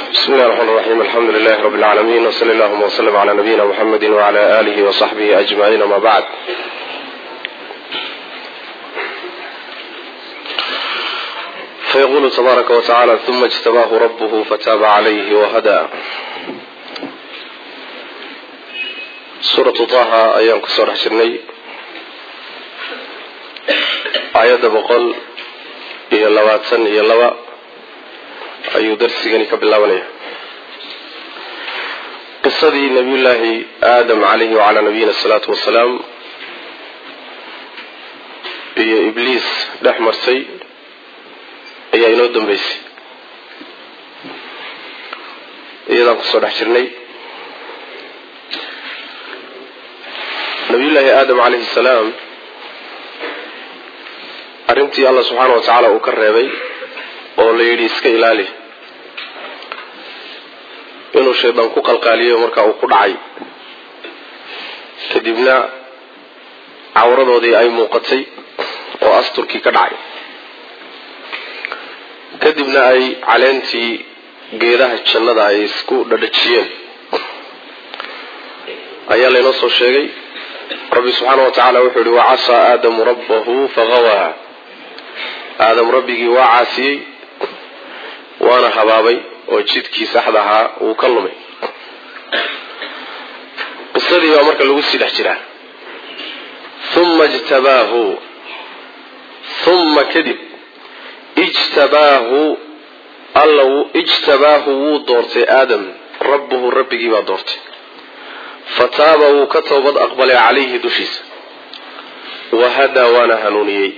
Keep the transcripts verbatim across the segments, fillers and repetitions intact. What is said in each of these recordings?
بسم الله الرحمن الرحيم الحمد لله رب العالمين وصلى الله وسلم على نبينا محمد وعلى آله وصحبه أجمعين ما بعد. فيقول تبارك وتعالى ثم اجتباه ربه فتاب عليه وهدى. سورة طه أيام كسور حشرني آيات بقول إيا اللواتسن إيا اللوا أيو درسيني كبلاونية قصة نبي الله آدم عليه وعلى نبينا الصلاة والسلام إيا إبليس دحمر سي إيا إنو دنبيسي إيا دام كسور حشرني نبي الله آدم عليه السلام أرمتي الله سبحانه وتعالى وكرهبي oo la yiri iska ilaali inuu sheedan ku qalqaaliyo marka uu ku dhacay kadibna awradoodii ay muuqatay oo asturkii ka dhacay kadibna ay caleentii geedaha jannada ay isku dhadhajiyeen ayaa la inoo soo sheegay rabbi subhanahu wa ta'ala wuxuu yiri wa asa aadamu rabbahu faghawa aadam rabbigi waa caasiyay وانا حبابي oo jidkii saxda ahaa uu ka lumay qisadii waa marka lagu sii dhex jiraa thumma ijtabaahu thumma kadib ijtabaahu allahu ijtabaahu wuu doortay aadam rabbuhu rabbigii baa doortay fataaba wuu ka toobad aqbalay calayhi dushiisa wahada waana hanuuniyey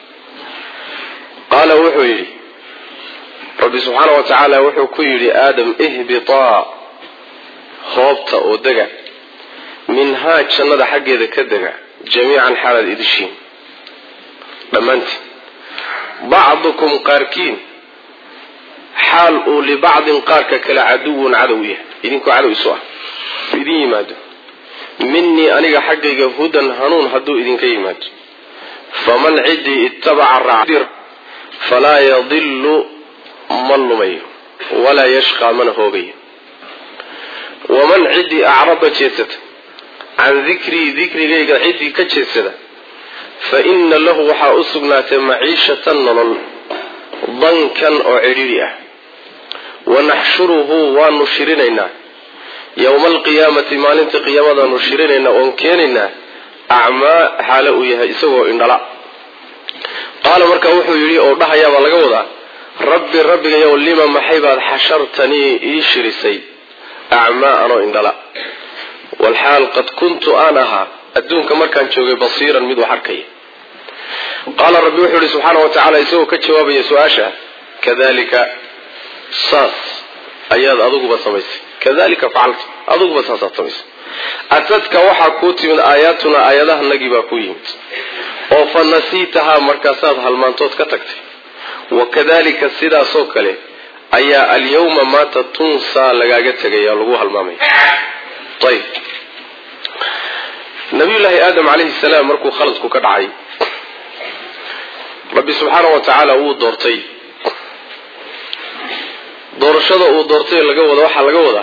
qaala wuxuu yidhi ربي سبحانه وتعالى وحو كيري آدم اهبطا هوبتا او دقا منها جنة حق إذا كدقا جميعا حالة إدشين لمنت بعضكم قاركين حال لبعض قارك كلا عدو عدوية إذنكو عدو إسوا إذن يماد مني أنيق حقيق هدى هنون هدو إذن كيماد فمن عدي اتبع الرعدير فلا يضل ملمي ولا يشقى من هوغي ومن عدي أعرض جيست عن ذكري ذكري غير عدي كجيست فإن له وحا أسقنات معيشة نلل ضنكا أو عريرية ونحشره ونشرننا يوم القيامة ما لنت قيامة نشرننا وانكيننا أعمى حالة يهيسوه إن لا قال مركا وحو يري أو بحيا والقوضة ربي ربي يقول لما محيبا حشرتني إيشرسي أعماء إن لا والحال قد كنت آنها أدون كما كان شوقي بصيرا مدو حركي قال ربي وحوري سبحانه وتعالى يسوه كتشواب يسواشا كذلك صاص أياد أذوق بصميس كذلك فعلت أذوق بصميس أتتك وحا كوتي من آياتنا آياتها النقيبا كويمت وفنسيتها مركزات هالمانتوت كتكتي وكذلك السيدة سوكله أي اليوم ما تنسى لقاقتك يا لغوها المامي. طيب نبي الله آدم عليه السلام مركو خلصكو كدعي ربي سبحانه وتعالى هو دورتي دورشده هو دورتي لقوضة وحا لقوضة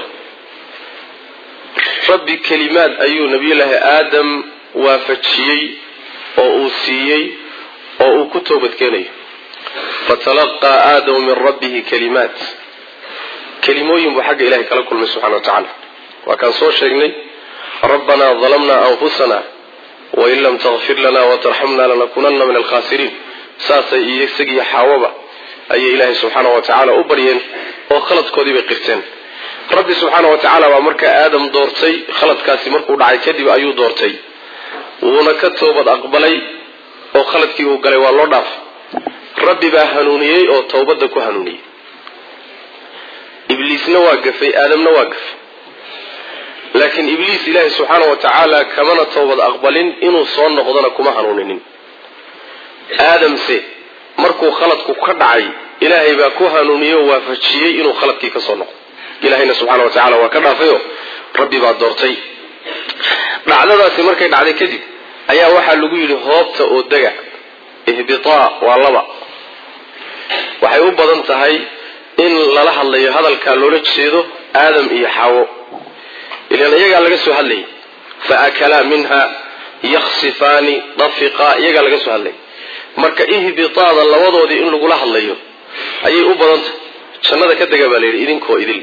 ربي كلمات أيو نبي الله آدم وافتشيي وأوسيي وأكتبت كيني فتلقى آدم من ربه كلمات كلموين بحق إلهي كلكل من سبحانه وتعالى وكان صور شيئني ربنا ظلمنا أنفسنا وإن لم تغفر لنا وترحمنا لنكونن من الخاسرين ساسا يسقي حاوبة أي إلهي سبحانه وتعالى أبريين وخلط كودي بقرتين ربي سبحانه وتعالى ومرك آدم دورتي خلط كاسي مركو دعي كدي بأيو دورتي ونكتو بد أقبلي وخلط كي وقالي والله داف ربي با هنونيي او توبده ku hanuuniyay ibliisna waa gafay aadamna waa gafay laakiin ibliis ilaahi subhanahu wa ta'ala kamana toobad aqbalin inuu soo noqdana kuma hanuuninin aadam se markuu khaladku ka dhacay ilaahi baa ku hanuuniyo waafajiyay inuu khaladkii ka soo noqdo ilaahina subhanahu wa ta'ala waa ka dhaafayo rabbi baa doortay dhacdadaasi markay dhacday kadib ayaa waxa lagu yiri hoobta oo daga ihbita waa laba waxay u badan tahay in lala hadlayo hadalka loola jeedo aadam iyo xawo ilaan iyaga laga soo hadlay fa akala minha yakhsifani dafiqa iyaga laga soo hadlay marka ihbitaada labadoodii in lagu la hadlayo ayay u badanta jannada ka daga baa idinkoo idil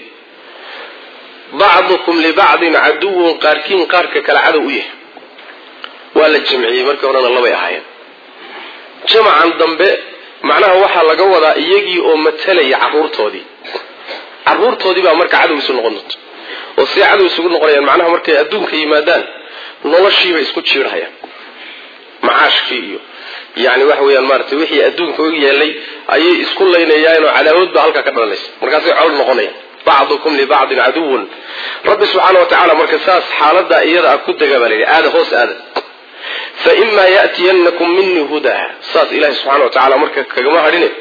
ba'dukum li ba'din aduwwun qarkin qarka kala cadow u yahay wala jamciye marka horena labay ahaayeen jamcan dambe macnaha waxa laga wadaa iyagii oo matalaya caruurtoodii caruurtoodii baa marka cadow isu noqon doonto oo si cadow isugu noqonayaan macnaha markay adduunka yimaadaan noloshiiba isku jiirayaan macaashkii iyo yani waxa weeyaan maartay wixii adduunka ugu yeelay ayay isku leynayaan oo cadaawad baa halka ka dhalanaysa markaas ay col noqonayaan ba'dukum li ba'din aduwwun rabbi subhanahu wa ta'ala marka saas xaalada iyada ku dagabalay aad hoos aad fa imma ya'tiyannakum minni huda saas ilaahi subhanahu wa ta'ala marka kaga ma hadine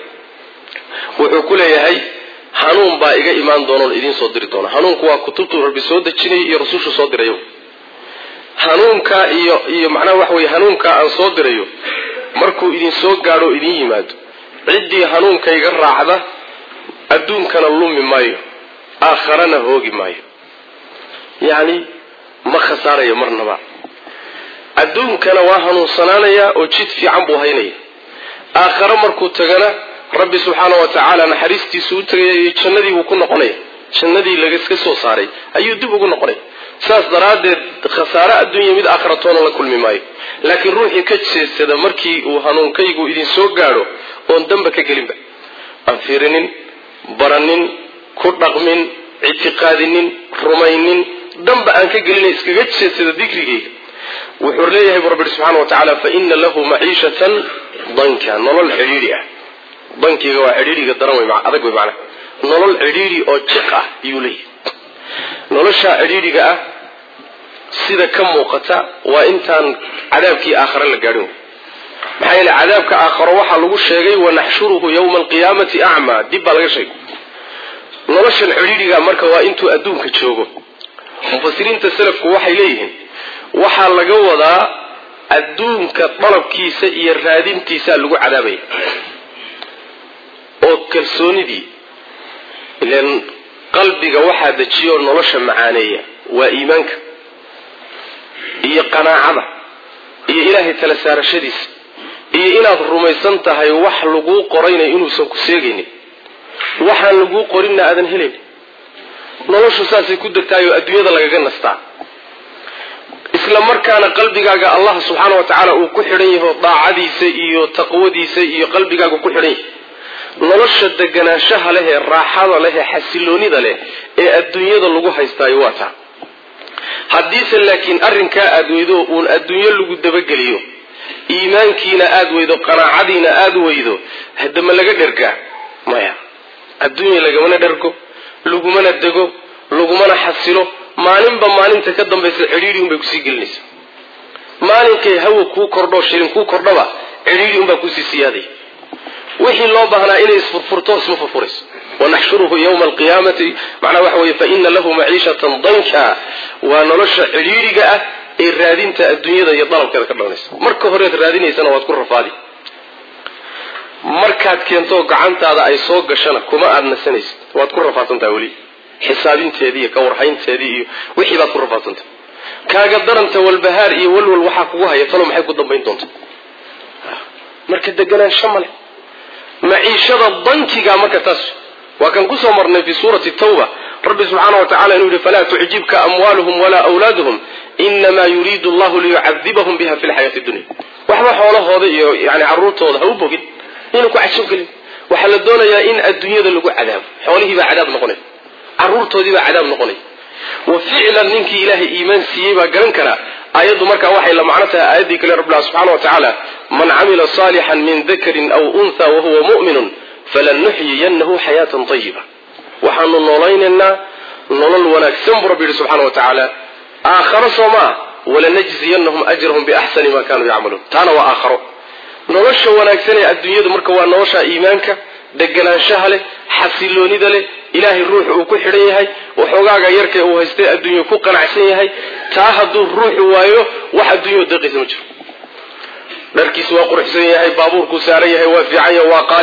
wuxuu ku leeyahay hanuun baa iga imaan doono idin soo diri doona hanuunku waa kutubtu rabbi soo dejinay iyo rasuushu soo dirayo hanuunka iyo iyo macnaha wax weey hanuunka aan soo dirayo markuu idin soo gaaro idin yimaado cidii hanuunka iga raacda adduunkana lumi maayo aakharana hoogi maayo yani ma khasaarayo marnaba adduunkana waa hanuunsanaanaya oo jid fiican buu haynaya aakhara markuu tagana rabbi subhanahu wa ta'ala naxariistiisu u tagay jannadii uu ku noqonay jannadii laga iska soo saaray ayuu dib ugu noqonay saas daraadeed khasaara adduunyo mid aakhiratoona la kulmi maayo laakiin ruuxii ka jeesada markii uu hanuunkaygu idin soo gaaro oon damba ka gelinba aan fiirinin baranin ku dhaqmin ictiqaadinin rumaynin damba aan ka gelin iskaga jeesada dikrigayga wuxuu leeyahay rabbi subhanahu wa ta'ala fa inna lahu ma'ishatan danka nolol xiriiri ah bankiga waa xiriiriga daran way ma adag way macna nolol xiriiri oo jiq ah iyuu leeyahay nolosha xiriiriga ah sida ka muuqata waa intaan cadaabkii aakhira la gaarin maxay yeelay cadaabka aakhira waxa lagu sheegay wa nahshuruhu yawm alqiyamati a'ma dib baa laga sheegay noloshan xiriiriga marka waa intuu adduunka joogo mufassiriinta salafku waxay leeyihiin waxa laga wadaa adduunka dalabkiisa iyo raadintiisa lagu cadaabay oo kalsoonidii ilaan qalbiga waxa dajiyo nolosha macaaneeya waa iimaanka iyo qanaacada iyo ilaahay tala saarashadiisa iyo inaad rumaysan tahay wax lagu qorayna inuusan ku seegaynin waxaan lagu qorina aadan helin noloshu saasay ku degtaayo adduunyada lagaga nastaa isla markaana qalbigaaga Allah subhanahu wa ta'ala uu ku xidhan yahay daacadiisa iyo taqwadiisa iyo qalbigaaga ku xidhan yahay nolosha deganaanshaha leh ee raaxada leh ee xasiloonida leh ee adduunyada lagu haystaayo waa taa haddiise laakiin arrinka aad weydo uun adduunyo lagu dabageliyo iimaankiina aad weydo qanaacadiina aad weydo hadama laga dhergaa maya adduunyo lagamana dhergo lagumana dego lagumana xasilo maalinba maalinta ka dambaysa xiriiri un bay kusii gelinaysaa maalinkay hawa kuu kordho shilin kuu kordhaba xiriiri un baa kusii siyaaday wixii loo baahnaa inay isfurfurto isma furfurayso ونحشره يوم القيامة معنى وحوي فإن له معيشة ضنكا ونلش عريرك الرادين الدنيا يضرب كذا كرناس مركه هريت الرادين يسنا وتكون رفادي مركات كنتو قعنت هذا أي صوت قشنا كما أدنى سنيس وتكون رفاتن تقولي حسابين تهدي كورحين تهدي وحي بتكون رفاتن كقدر أنت والبهار يولوا الوحق وها يطلعوا محي قدام بينتون مركز دجنا الشمال معيشة الضنكي قام مركز وكان قصة مرنا في سورة التوبة رب سبحانه وتعالى يقول فلا تعجبك أموالهم ولا أولادهم إنما يريد الله ليعذبهم بها في الحياة الدنيا وحما حوله هذا يعني عروته هذا هو بقول إنك عشان كله وحل الدنيا يا إن الدنيا ذا لقوا عذاب حوله بعذاب نقني عروته ذي بعذاب نقني وفعلا منك إله إيمان سيبا جنكرا آيات مركا وحي لما معناتها آيات ذيك رب الله سبحانه وتعالى من عمل صالحا من ذكر أو أنثى وهو مؤمن فلنحيينه حياة طيبة وحن نوليننا نولل ونكسم ربي سبحانه وتعالى آخر صما ولنجزينهم أجرهم بأحسن ما كانوا يعملون تانا وآخر نولش ونكسني الدنيا مركا ونوشا إيمانك دقنا شهله حسلوني دله إلهي الروح وكحريه وحقاق يركي وهستي الدنيا كوقنا عسيه تاهدوا الروح وايو واحد الدنيا دقي سمجر لركي سوا قرحسيه بابور كساريه وفعيه وقالي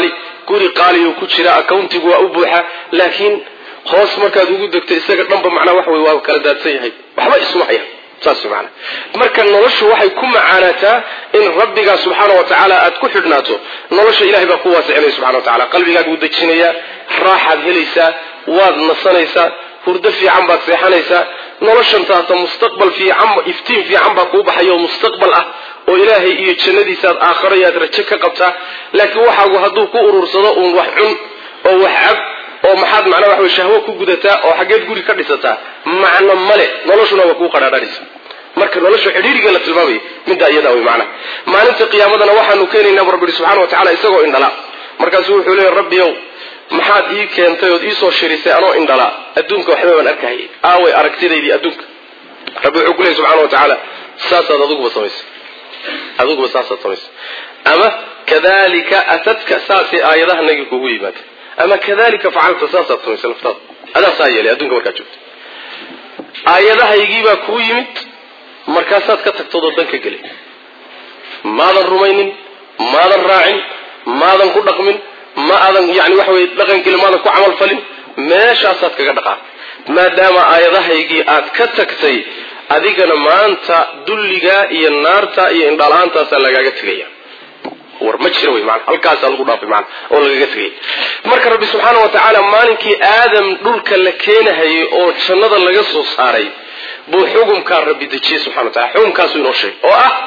guri qaaliyo ku jira accountigu waa u buuxa laakiin hoos markaad ugu degto isaga dhanba macnaa wax way waa kala daadsan yahay waxba isma haya saas macna marka noloshu waxay ku macaanataa in rabbiga subhanahu wa ta'ala aad ku xidhnaato nolosha ilaahay baa ku waasicinay subhanahu wa ta'ala qalbigaaga u dejinaya raaxad helaysa waad nasanaysaa hurdo fiican baad seexanaysaa noloshan taata mustaqbal fiican iftiin fiican baa ku baxayo mustaqbal ah oo ilaahay iyo jannadiisa aad aakhiro yaad rajo ka qabtaa laakiin waxaagu hadduu ku urursado uun wax cun oo wax cab oo maxaad macnaa wax shahwo ku gudataa oo xageed guri ka dhisataa macna male noloshuna waa ku qadhaadhanaysa marka nolosha xidhiiriga la tilmaamay midda iyada way macna maalinta qiyaamadana waxaanu keenaynaa rabbi subhanahu wa ta'ala isagoo indhala markaas wuxuu leeyahay rabbiyow maxaad ii keentay oo ii soo shirisay anoo indhala adduunka waxba waan arkay aaway aragtidaydii adduunka rabbi wuxuu leeyahay subhanahu wa ta'ala saasaad adigu samaysay adigu saasaad samaysay ama kadalika atatka saasi aayadaha naga kugu yimaad ama kadalika facalta saasaad samaysay laftaad adaa saa yeelay adduunka markaad joogto aayadahaygii baa kugu yimid markaasaad ka tagtoodo danka gelay maadan rumaynin maadan raacin maadan ku dhaqmin ma aadan yani waxa way dhaqan gelin maadan ku camal falin meeshaasaad kaga dhaqaa maadaama aayadahaygii aad ka tagtay adigana maanta dulliga iyo naarta iyo indhalaantaasa lagaaga tegaya war ma jiro way macna halkaas lagu dhaafay macna oo lagaga tegay marka rabbi subhanahu wa ta'ala maalinkii aadam dhulka la keenahay oo jannada laga soo saaray buu xukumka rabbi dejiyay subhanahu wa ta'ala xukumkaas inoo sheeg oo ah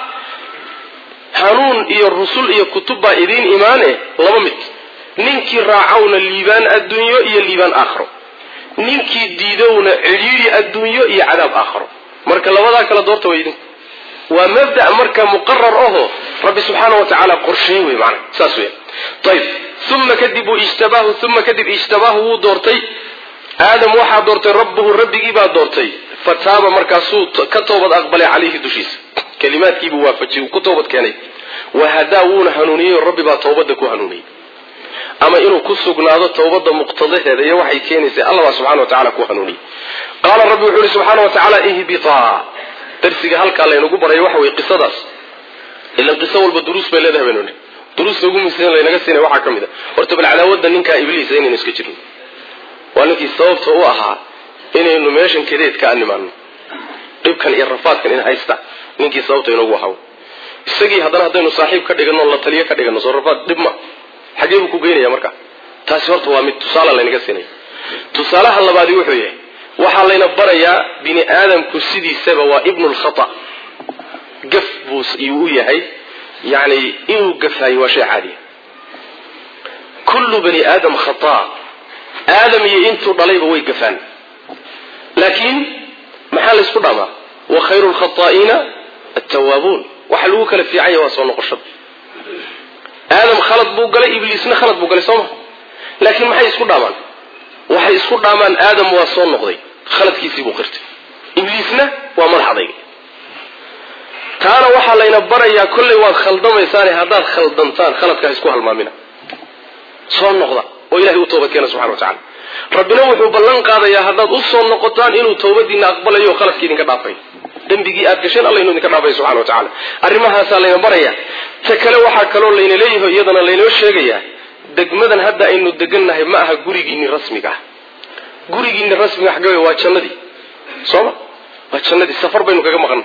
hanuun iyo rusul iyo kutuba idin iimaane laba mid ninkii raacawna liibaan adduunyo iyo liibaan aakhiro ninkii diidowna ciriiri adduunyo iyo cadaab aakhiro marka labada kala doorta weydin waa mabda marka muqarrar aho rabbi subhanahu wa ta'ala qorsheey way macna saas weey tayib thumma kadibu ijtabahu thumma kadib ijtabahu doortay aadam waxa doortay rabbuhu rabbigi baa doortay fataaba markaasuu ka toobad aqbalay calayhi dushiisa kalimaadkii buu waafajiyay ku toobad keenay wahadaawuna hanuuniyay rabbi baa toobada ku hanuuniyay ama inuu ku sugnaado toobada muqtadaheeda iyo waxay keenaysay Allah subhanahu wa ta'ala ku hanuuniyay qala rabbi wuxuu subhanahu wa ta'ala ihbita darsiga halka la inagu baray waxa way qisadaas ila qisa walba duruus bay leedahay beenone duruus ugu miisaan la inaga siinay waxa kamid ah horta bal calaawada ninka ibliis inay iska jirin waanki sababta uu ahaa inaynu meeshan kadeed ka animaan dibkan iyo rafaadkan in haysta ninkii sababta inuu waxa isagii hadana hadaynu saaxiib ka dhigano la taliye ka dhigano soo rafaad dibma xageebu ku geynaya marka taasi horta waa mid tusaale la inaga siinay tusaalaha labaad wuxuu yahay waxa layna barayaa bini aadamku sidiisaba waa ibnul khata gaf bus uu yahay yani inuu gafaay waa shay caadi kullu bani aadam khata aadam iyo intu dhalayba way gafaan laakiin maxaa la isku dhamaa wa khayrul khata'ina at-tawwabun waxa lagu kala fiicay waa soo noqoshada aadam khalad buu galay ibliisna khalad buu galay soo laakiin maxay isku dhaamaan waxay isku dhaamaan aadam waa soo noqday khaladkiisii buu qirtay ibliisna waa madaxday taana waxa layna barayaa kulli waa khaldamaysaan hadaad khaldantaan khaladka isku halmaamina soo noqda oo ilaahay u toobad keenay subhanahu wa ta'ala rabbina wuxuu ballan qaadayaa hadaad u soo noqotaan inuu toobadiina aqbalayo khaladkiina ka dhaafay dambigii aad gashay Allah inuu idinka dhaafay subhanahu wa ta'ala arrimahaas layna barayaa ta kale waxa kale oo layna leeyahay iyadana layna sheegayaa degmadan hadda aynu degannahay ma aha gurigiini rasmiga ah gurigiini rasmiga xagee waa jannadii soo waa jannadii safar baynu kaga maqan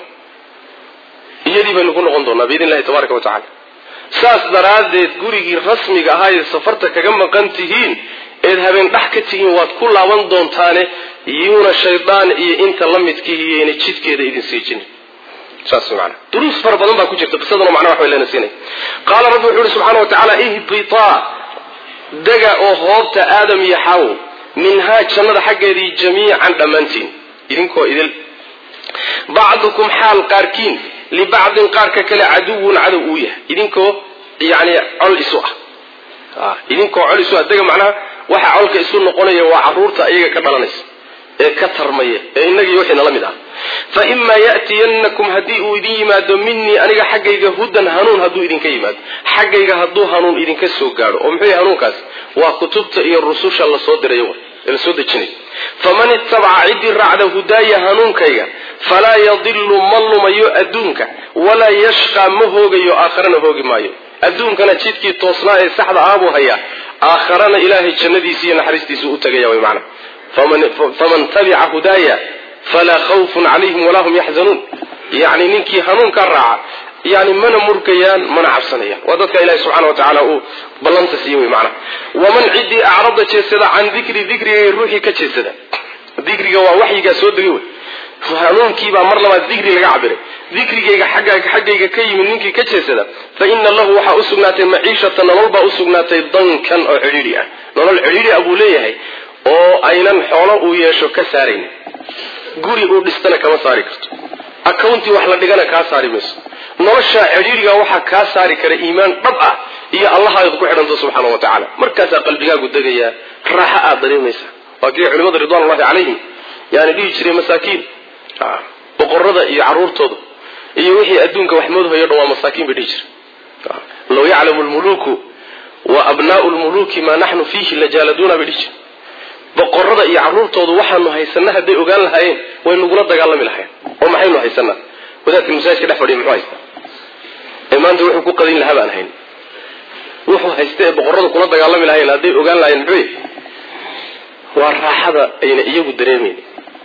iyadii baynu ku noqon doonaa biidinilaahi tabaaraka wa ta'ala saas daraadeed gurigii rasmiga ahaa ee safarta kaga maqan tihiin ee habeen dhax ka tihiin waad ku laaban doontaane iyuna shaydaan iyo inta la midkiiyo inay jidkeeda idin siijin saas macna duruus far badan baa ku jirta qisadana macna wax weeyna siinay qala rabbi wuxuu subhanahu wa ta'ala ihbita daga oo hoobta aadam iyo xaw minha jannada xageedii jamiican dhamantiin idinkoo idil ba'dukum hal qarkin li ba'd qarka kala aduun adu uu yahay idinkoo yaani col isu ah idinkoo col isu daga macna waxa colka isu noqonaya waa caruurta iyaga ka dhalanaysa ee ka tarmaya ee inagii wixii la mid ah fa imma ya'tiyannakum hadii uu idin yimaado minni aniga xaggayga hudan hanuun haduu idinka yimaado xaggayga haduu hanuun idinka soo gaaro oo muxuu hanuunkaas waa kutubta iyo rususha la soo diray la soo dejinay faman ittaba'a idi ra'da hudaya hanuunkayga fala yadillu mallumayo adunka wala yashqa mahoogayo aakhirana hoogi maayo aduunkana jidkii toosnaa ee saxda ah buu haya آخرنا إلهي جنديسي نحرستيسي أتقيا ومعنى فمن, فمن تبع هدايا فلا خوف عليهم ولا هم يحزنون يعني ننكي هنون كالرعا يعني من مركيان من عبسانيان وذلك إلهي سبحانه وتعالى بلنت سيوي معنا ومن عدي أعرض جسدا عن ذكر ذكر روحي كجسدا ذكر وحي كسود ريوي هنون كيبا مرلما ذكر لقعبر ذكر حقك حقك كي من ننكي كجسدا فإن الله وحا أسقناتي معيشة نولبا أسقناتي ضنكا أو عريريا نولل عريري أبو ليهي oo aynan xoolo u yeesho ka saarin guri uu dhistana kama saari karto accounti wax la dhigana ka saari mayso nolosha ciriiriga waxa ka saari kara iimaan dhab ah iyo Allah ay ku xidhanto subhanahu wa ta'ala markaas qalbigaagu dagaya raaxa aad dareemaysa waakii culimada ridwanullahi alayhim yaani dhigi jiray masaakiin ah boqorada iyo caruurtooda iyo wixii adduunka wax moodayo dhawaa masaakiin bay dhigi jiray law ya'lamu al-muluku wa abna'u al-muluki ma nahnu fihi lajaladuna bi dhigi boqorada iyo caruurtoodu waxaanu haysanaa haday ogaan lahaayeen way nugula dagaalami lahaayeen oo maxaynu haysanaa wadaadka masaajidka dhex fadhiyo muxuu haystaa ee maanta wuxuu ku qadin lahaa baan ahayn wuxuu haystay boqorada kula dagaalami lahaayeen haday ogaan lahaayeen muxuu waa raaxada ayna iyagu dareemeen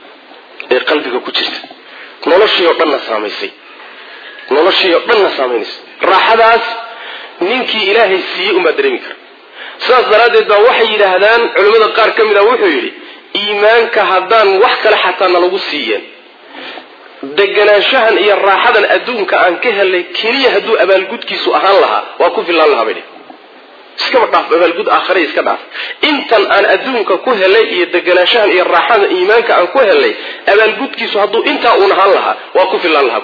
ee qalbiga ku jirta noloshii oo dhan saameysay noloshii oo dhan saameysay raaxadaas ninkii ilaahay siiyay uma dareemi karo saas daraadeed baa waxay yidhaahdaan culimada qaar ka mid ah wuxuu yidhi iimaanka haddaan wax kale xataa nalagu siiyeen deganaanshahan iyo raaxadan adduunka aan ka helay keliya hadduu abaalgudkiisu ahaan lahaa waa ku filaan lahaa bay iskaba dhaaf abaalgud aakhare iska dhaaf intan aan adduunka ku helay iyo deganaanshahan iyo raaxada iimaanka aan ku helay abaalgudkiisu hadduu intaa uun ahaan lahaa waa ku filaan lahaa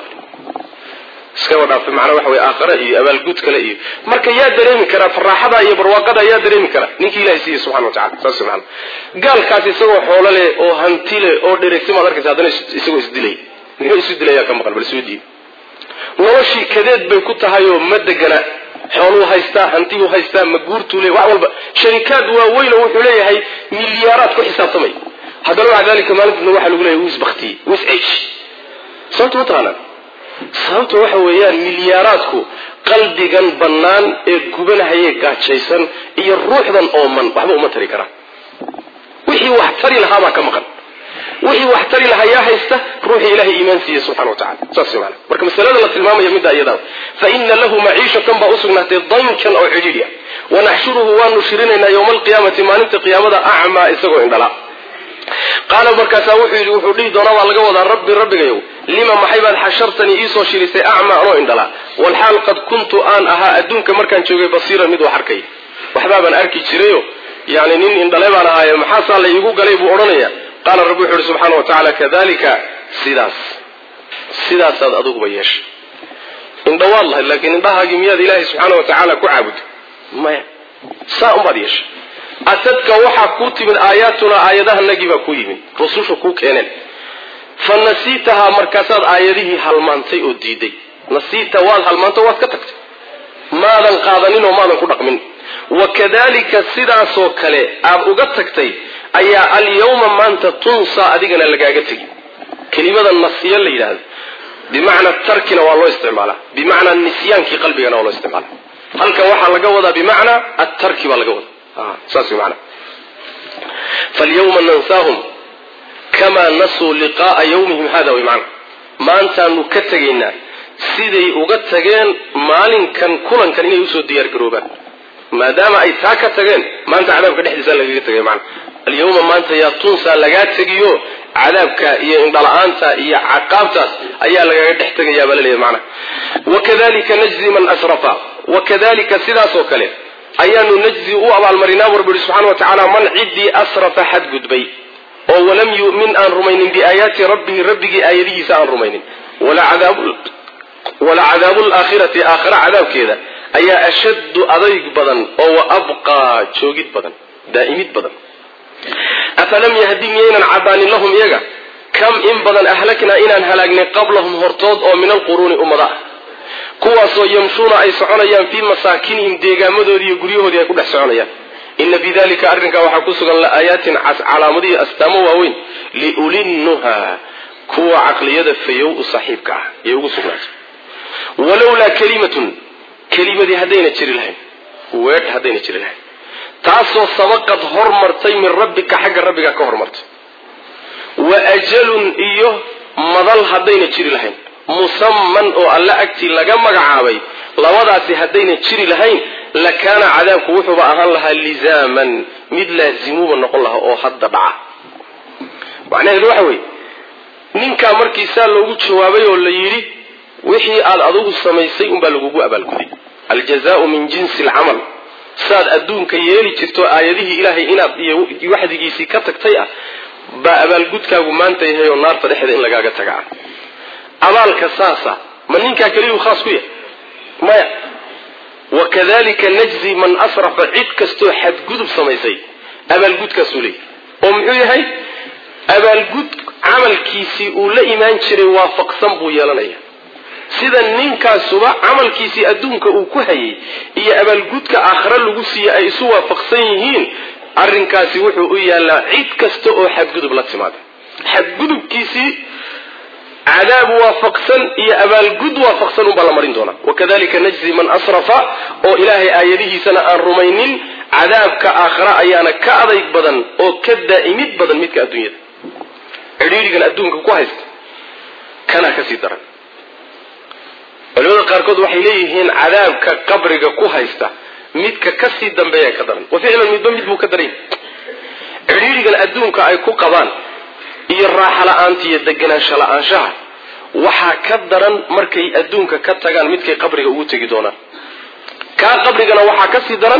iska wadaaf macna waxa way aakhira iyo abaalgud kale iyo marka yaa dareemi kara faraaxada iyo barwaaqada yaa dareemi kara ninkii Ilaahay siiyay subhanahu wa ta'ala saas subhanahu gaalkaas isagoo xoolo leh oo hanti leh oo dheregtimo arkaysa hadana isagoo isdilay ninkii isdilay ka maqal bal suudi noloshii kadeed bay ku tahay oo madagana xoolo haysta hanti uu haysta ma guurtu leh wax walba sharikaad waa weyn oo wuxuu leeyahay milyaaraad ku xisaabtamay hadana waxa dalika maalinta waxa lagu leeyahay wis baqti wis aish sababtu taana sababtu waxa weeyaan milyaaraadku qalbigan banaan ee gubanahay gaajaysan iyo ruuxdan ooman waxba uma tari kara wixii wax tari lahaa ba ka maqan wixii wax tari lahaa yaa haysta ruuxi ilaahay iimaan siiyo subhanahu wa ta'ala saasoo marka masalada la tilmaamayo mid ayada fa inna lahu ma'ishatan ba usugnaatay dankan oo cidhiidhiya wa nahshuruhu wa nushrinayna yawm al-qiyamati maalinta qiyamada a'ma isagoo indhala قال مركزا وحي وحدي دونا waa laga wada rabbi rabbigayo lima maxaybaad xashartani iisoo shirisay a'ma oo indhala wal hal qad kuntu an aha adduunka markaan joogay basiira mid wax arkay waxba baan arki jireeyo yaani nin indhalay baan ahaay maxaa saa la igu galay buu oranaya qala rabbi subhanahu wa ta'ala kadalika sidaas sidaas aad adugu bayeesh indha wallahi laakiin indhahaagi miyaad ilaahay subhanahu wa ta'ala ku caabud ma saa u bayeesh atadka waxa ku timid aayatuna aayadaha nagiba ku yimid rusushu ku keeneen fanasitaha markaasaad aayadihi halmaantay oo diiday nasita wal halmaanto waad ka tagtay maadan qaadanin oo maadan ku dhaqmin wakadalika sidaasoo kale aad uga tagtay ayaa al-yawma maanta tunsa adigana lagaaga tagi kelimada nasiya la yiraahdo bimaana tarkina waa loo isticmaalaa bimaana nisyaanki qalbigana waa loo isticmaalaa halka waxa laga wadaa bimaana at-tarki baa laga wadaa آه. ساسي معنا فاليوم ننساهم كما نسوا لقاء يومهم هذا ومعنا ما أنت نكتغينا سيدي أغتغين مالين كان كلن كان يسو ديار قروبا ما دام أي تاكتغين ما أنت عذابك نحدث لك يغتغين معنا اليوم ما أنت يا تنسى لغاتغيو عذابك يا إنضلعانك يا عقابتك أيها لغا تحتغي يا بلالي معنا وكذلك نجزي من أسرفا وكذلك سيداسو كليه ayaanu najzi u abaal marinaa rabbi subhanahu wa ta'ala man iddi asrafa had gudbay oo walam yu'min an rumaynin bi ayati rabbihi rabbigi ayadihiisa an rumaynin wala adabul wala adabul akhirati akhira adabkeeda ayaa ashaddu adayg badan oo abqa joogid badan daa'imid badan afalam yahdiyina adan lahum yaga kam in badan ahlakna inaan halagnay qablahum hortood oo min alquruni ummada kuwaasoo yamshuuna ay soconayaan fi masaakinihim deegaamadoodii iyo guryahoodii ay ku dhex soconayaan inna fi dhalika arrinka waxaa ku sugan la aayatin calaamadii astaamo waaweyn liulinnuha kuwa caqliyada fayow u saaxiibka ah ee ugu sugnaatay walowlaa kalimatun kelimadii haddayna jiri lahayn weedh haddayna jiri lahayn taasoo sabaqad hormartay min rabbika xagga rabbiga ka hormartay wa ajalun iyo madal haddayna jiri lahayn musamman oo alla agtii laga magacaabay labadaasi haddayna jiri lahayn lakaana cadaabku wuxuuba ahaan lahaa lizaaman mid laazimuuba noqon lahaa oo hadda dhaca macnaheedu waxa weeye ninkaa markiisaa loogu jawaabay oo la yidhi wixii aad adigu samaysay unbaa lagugu abaalguday aljazaau min jinsi alcamal saad adduunka yeeli jirto aayadihii ilaahay inaad iyo waxdigiisii ka tagtay ah baa abaalgudkaagu maanta yahay oo naarta dhexda in lagaaga tagaa abaalka saasa ma ninkaa keliyuu khaas ku yahay maya wakadalika najzi man asrafa cid kastoo xadgudub samaysay abaalgudkaasuu leeyahay oo muxuu yahay abaalgud camalkiisii uu la imaan jiray waafaqsan buu yeelanaya sida ninkaasuba camalkiisii adduunka uu ku hayay iyo abaalgudka aakhira lagu siiye ay isu waafaqsan yihiin arrinkaasi wuxuu u yaallaa cid kasta oo xadgudub la timaada xadgudubkiisii cadaab waafaqsan iyo abaalgud waafaqsan unbaa la marin doonaa wakadalika najzi man asrafa oo ilaahay aayadihiisana aan rumaynin cadaabka aakhira ayaana ka adayg badan oo ka daa'imid badan midka adduunyada cidhiidhigan adduunka ku haysta kana kasii daran culimada qaarkood waxay leeyihiin cadaabka qabriga ku haysta midka kasii dambeeya ka daran wa ficlan midba mid buu ka daran cidhiidhigan adduunka ay ku qabaan iyo raaxa la'aanta iyo deganaansho la'aanshaha waxaa ka daran markay adduunka ka tagaan midkay qabriga ugu tegi doonaan kaa qabrigana waxaa kasii daran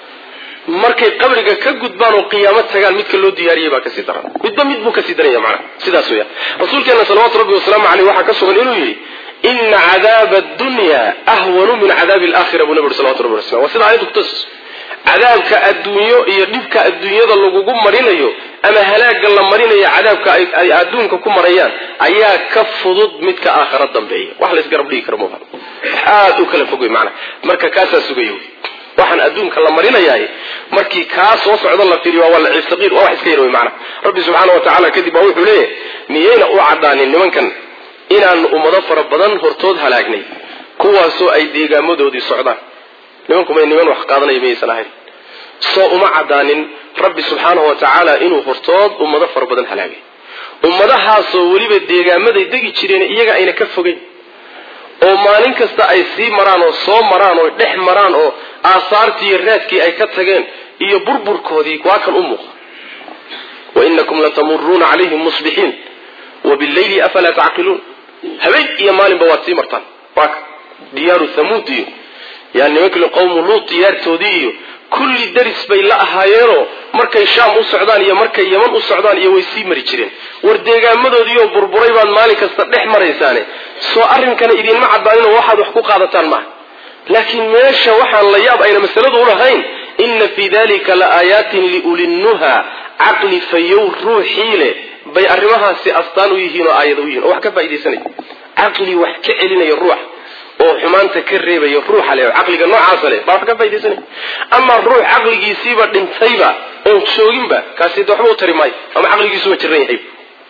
markay qabriga ka gudbaan oo qiyaamo tagaan midka loo diyaariyay baa kasii daran midba mid buu kasii daran yahay macnaha sidaas weeyaan rasuulkeena salawaatu rabbi wasalaamu caleyh waxaa ka sugan inuu yidhi ina cadaaba addunya ahwanu min cadaabi alaakhira buu nabi uri salawatu rabbi wasalam waa sida aayaddu kutus cadaabka adduunyo iyo dhibka adduunyada lagugu marinayo ama halaaga la marinayo cadaabka ay adduunka ku marayaan ayaa ka fudud midka aakhira dambeeya wax la isgarab dhigi karo maaha aad u kala fogay macnaha marka kaasaa sugaya waxaan adduunka la marinayaay markii kaa soo socda la fiiriyo waa la ciibsaqiir waa wax iska yar wey macnaha rabbi subxaana wa tacaala kadib baa wuxuu leeyahay miyayna u caddaanin nimankan inaan ummado fara badan hortood halaagnay kuwaasoo ay deegaamadoodii socdaan nimanku may niman wax qaadanaya mayaysan ahayn soo uma caddaanin rabbi subxaanahu wa tacaala inuu hortood ummado fara badan halaagay ummadahaasoo weliba deegaamaday degi jireen iyaga ayna ka fogeyn oo maalin kasta ay sii maraan oo soo maraan oo dhex maraan oo aasaartii iyo raadkii ay ka tageen iyo burburkoodii waa kan u muuqa wainakum latamuruuna calayhim musbixiin wabillayli afalaa tacqiluun habeen iyo maalinba waad sii martaan waa diyaaru thamuud iyo yaa nimankii qowmu luut diyaartoodii iyo kulli daris bay la ahaayeenoo markay shaam u socdaan iyo markay yaman u socdaan iyo way sii mari jireen war deegaamadoodiioo burburay baad maalin kasta dhex maraysaane soo arrinkana idinma caddaaninoo waxaad wax ku qaadataan maaha laakiin meesha waxaan la yaab ayna masaladu ulahayn ina fii dalika la aayaatin liulinnuha caqli fayow ruuxii leh bay arrimahaasi astaan u yihiin oo aayada u yihin oo wax ka faaidaysanaya caqli wax ka celinaya ruuxa oo xumaanta ka reebaya ruuxa leh caqliga noocaasa leh baa wax ka faaidaysanaya ama ruux caqligiisiiba dhintayba oon jooginba kaasi de waxba u tari maayo ama caqligiisuba jiran yahay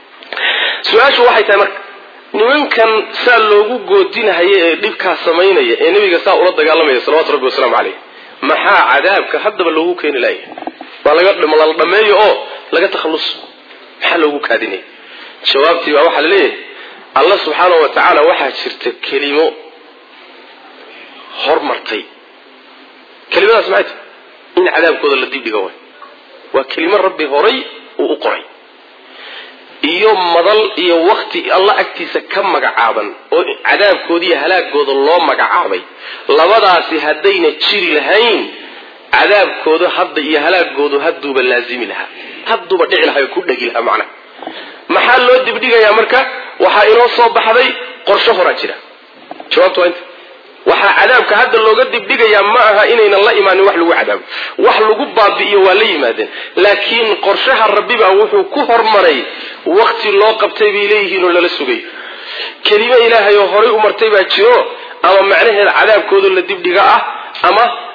su-aashu waxay tahay marka nimankan saa loogu goodinahaya ee dhibkaa samaynaya ee nebiga saa ula dagaalamaya salawatu rabbi wasalaamu caleyh maxaa cadaabka haddaba loogu keeni laaya waa laga lala dhameeyo oo laga takhalluso maxaa loogu kaadinaya jawaabtii baa waxaa la leeyahay allah subxaanahu wa tacaala waxaa jirta kelimo hormartay kelimadaas maxay tahay in cadaabkooda la dibdhiga way waa kelimo rabbi horay uu u qoray iyo madal iyo wakti alla agtiisa ka magacaaban oo cadaabkooda iyo halaagooda loo magacaabay labadaasi haddayna jiri lahayn cadaabkooda hadda iyo halaagoodu hadduuba laazimi lahaa hadduuba dhici lahaa oo ku dhegi lahaa macnaha maxaa loo dibdhigayaa marka waxaa inoo soo baxday qorsho horaa jira jawaabtu waa inta waxaa cadaabka hadda looga dibdhigayaa ma aha inaynan la imaanin wax lagu cadaabo wax lagu baabi'iyo waa la yimaadeen laakiin qorshaha rabbibaa wuxuu ku hormaray wakti loo qabtay bay leeyihiin oo lala sugay kelimo ilaahay oo horay u martay baa jiro ama macnaheeda cadaabkooda la dibdhiga ah ama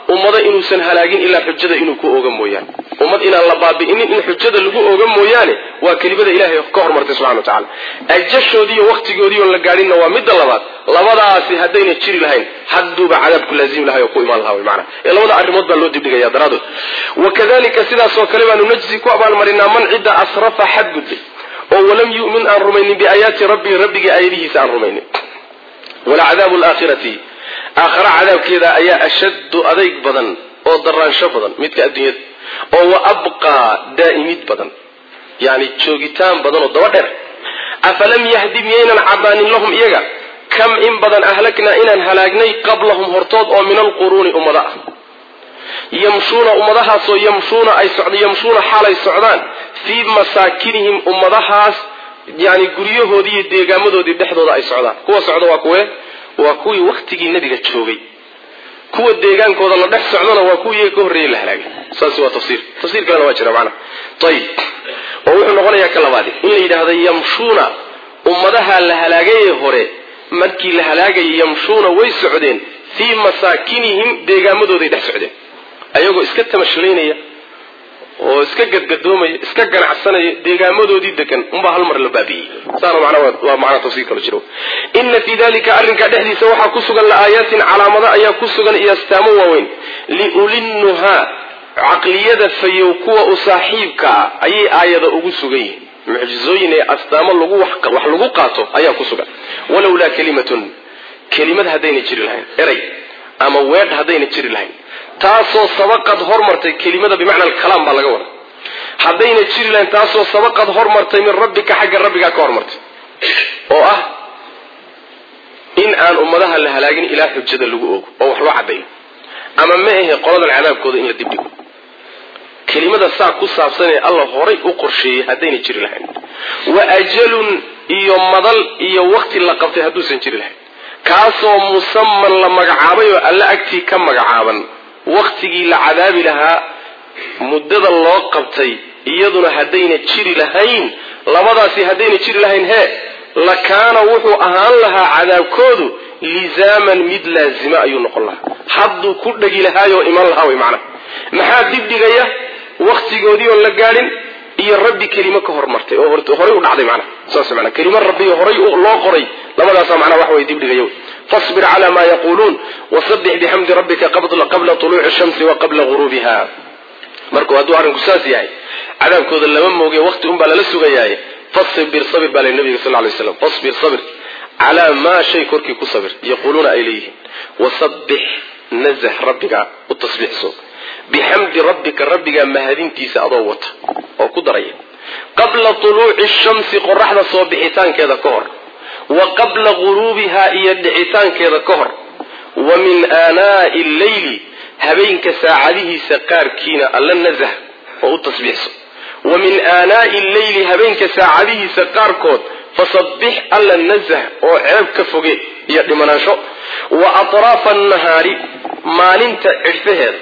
ummada inuusan halaagin ilaa xujada inuu ku ooga mooyaan ummad inaan la baabi'inin in xujada lagu ooga mooyaane waa kelimada ilaahay ka hormartay subxaana wa tacaala ajashoodii iyo waqtigoodii oon la gaadhinna waa midda labaad labadaasi haddayna jiri lahayn hadduuba cadaabku laazimi lahay oo ku imaan lahaa way macana ee labada arrimood baa loo dibdhigaya daraadood wakadalika sidaasoo kale baanu najzi ku abaalmarinaa man cidda asrafa xadgudbay oo walam yu'min aan rumaynin biaayaati rabbihi rabbigii aayadihiisa aan rumaynin walacadaabu alaakhirati aakhara cadaabkeeda ayaa ashaddu adayg badan oo daraansho badan midka adduunyada oo wa abqaa daa'imid badan yani joogitaan badan oo daba dheer afalam yahdi miyaynan cadaanin lahum iyaga kam in badan ahlaknaa inaan halaagnay qablahum hortood oo min alquruuni ummada ah yamshuuna ummadahaasoo yamshuuna ay socd yamshuuna xaalay socdaan fii masaakinihim ummadahaas yani guryahoodii iyo deegaamadoodii dhexdooda ay socdaan kuwa socda waa kuwe waa kuwii waktigii nabiga joogay kuwa deegaankooda la dhex socdana waa kuwii iyaga ka horreeyey la halaagay saas waa tafsiir tafsiir kalena waa jira macnaha ayib oo wuxuu noqonayaa ka labaadi in la yidhaahdo yamshuuna ummadaha la halaagayee hore markii la halaagayay yamshuuna way socdeen fii masaakinihim deegaamadooday dhex socdeen ayagoo iska tamashlaynaya oo iska gadgadoomaya iska ganacsanaya deegaamadoodii degan unbaa hal mar la baabi'iyey saana macnaa waa macnaa tafsiir kalo jiro inna fii dalika arrinkaa dhexdiisa waxaa ku sugan la-aayaatin calaamado ayaa ku sugan iyo astaamo waaweyn liulinnuhaa caqliyada fayow kuwa u saaxiibka ah ayay aayada ugu sugan yihiin mucjizooyin ee astaamo lagu wax lagu qaato ayaa ku sugan walowlaa kalimatun kelimad haddayna jiri lahayn eray ama weedh haddayna jiri lahayn taasoo sabaqad hormartay kelimada bimacna alkalaam baa laga wada haddayna jiri lahayn taasoo sabaqad hormartay min rabbika xagga rabbigaa ka hormartay oo ah in aan ummadaha la halaagin ilaa xujada lagu oogo oo wax loo caddayo ama ma ahe qoladan cadaabkooda in la dibdhigo kelimada saa ku saabsan ee alla horay u qorsheeyey haddayna jiri lahayn wa ajalun iyo madal iyo waqti la qabtay hadduusan jiri lahayn kaasoo musaman la magacaabay oo alla agtii ka magacaaban waqtigii la cadaabi lahaa muddada loo qabtay iyaduna haddayna jiri lahayn labadaasi haddayna jiri lahayn hee lakaana wuxuu ahaan lahaa cadaabkoodu lizaaman mid laazima ayuu noqon lahaa hadduu ku dhegi lahaayoo iman lahaa way macnaha maxaa dibdhigaya waqtigoodii oon la gaadhin iyo rabbi kelimo ka hormartay oo horay u dhacday macnaha saas macnaha kelimo rabbi horay loo qoray labadaasa macnaha wax way dibdhigaya fasbir calaa maa yaquuluun wasabbix bixamdi rabbika qabla tuluuci shamsi wa qabla guruubiha markuu hadduu arrinku saas yahay cadaabkooda lama mooge waqti unbaa lala sugayaaye fasbir sabir baa lay nabiga sal lay slam fasbir sabir calaa maa shay korkii ku sabir yaquuluuna ay leeyihiin wasabbix nazah rabbiga u tasbiixso bixamdi rabbika rabbigaa mahadintiisa adoo wata oo ku daraya qabla tuluuci shamsi qoraxda soo bixitaankeeda ka hor wa qabla guruubiha iyo dhicitaankeeda ka hor wa min aanaa'i alleyli habeenka saacadihiisa qaarkiina alla nazah oo u tasbiixso wa min aanaa'i alleyli habeenka saacadihiisa qaarkood fasabbix alla nazah oo ceeb ka foge iyo dhimanaansho wa atraafa annahaari maalinta cidhfaheeda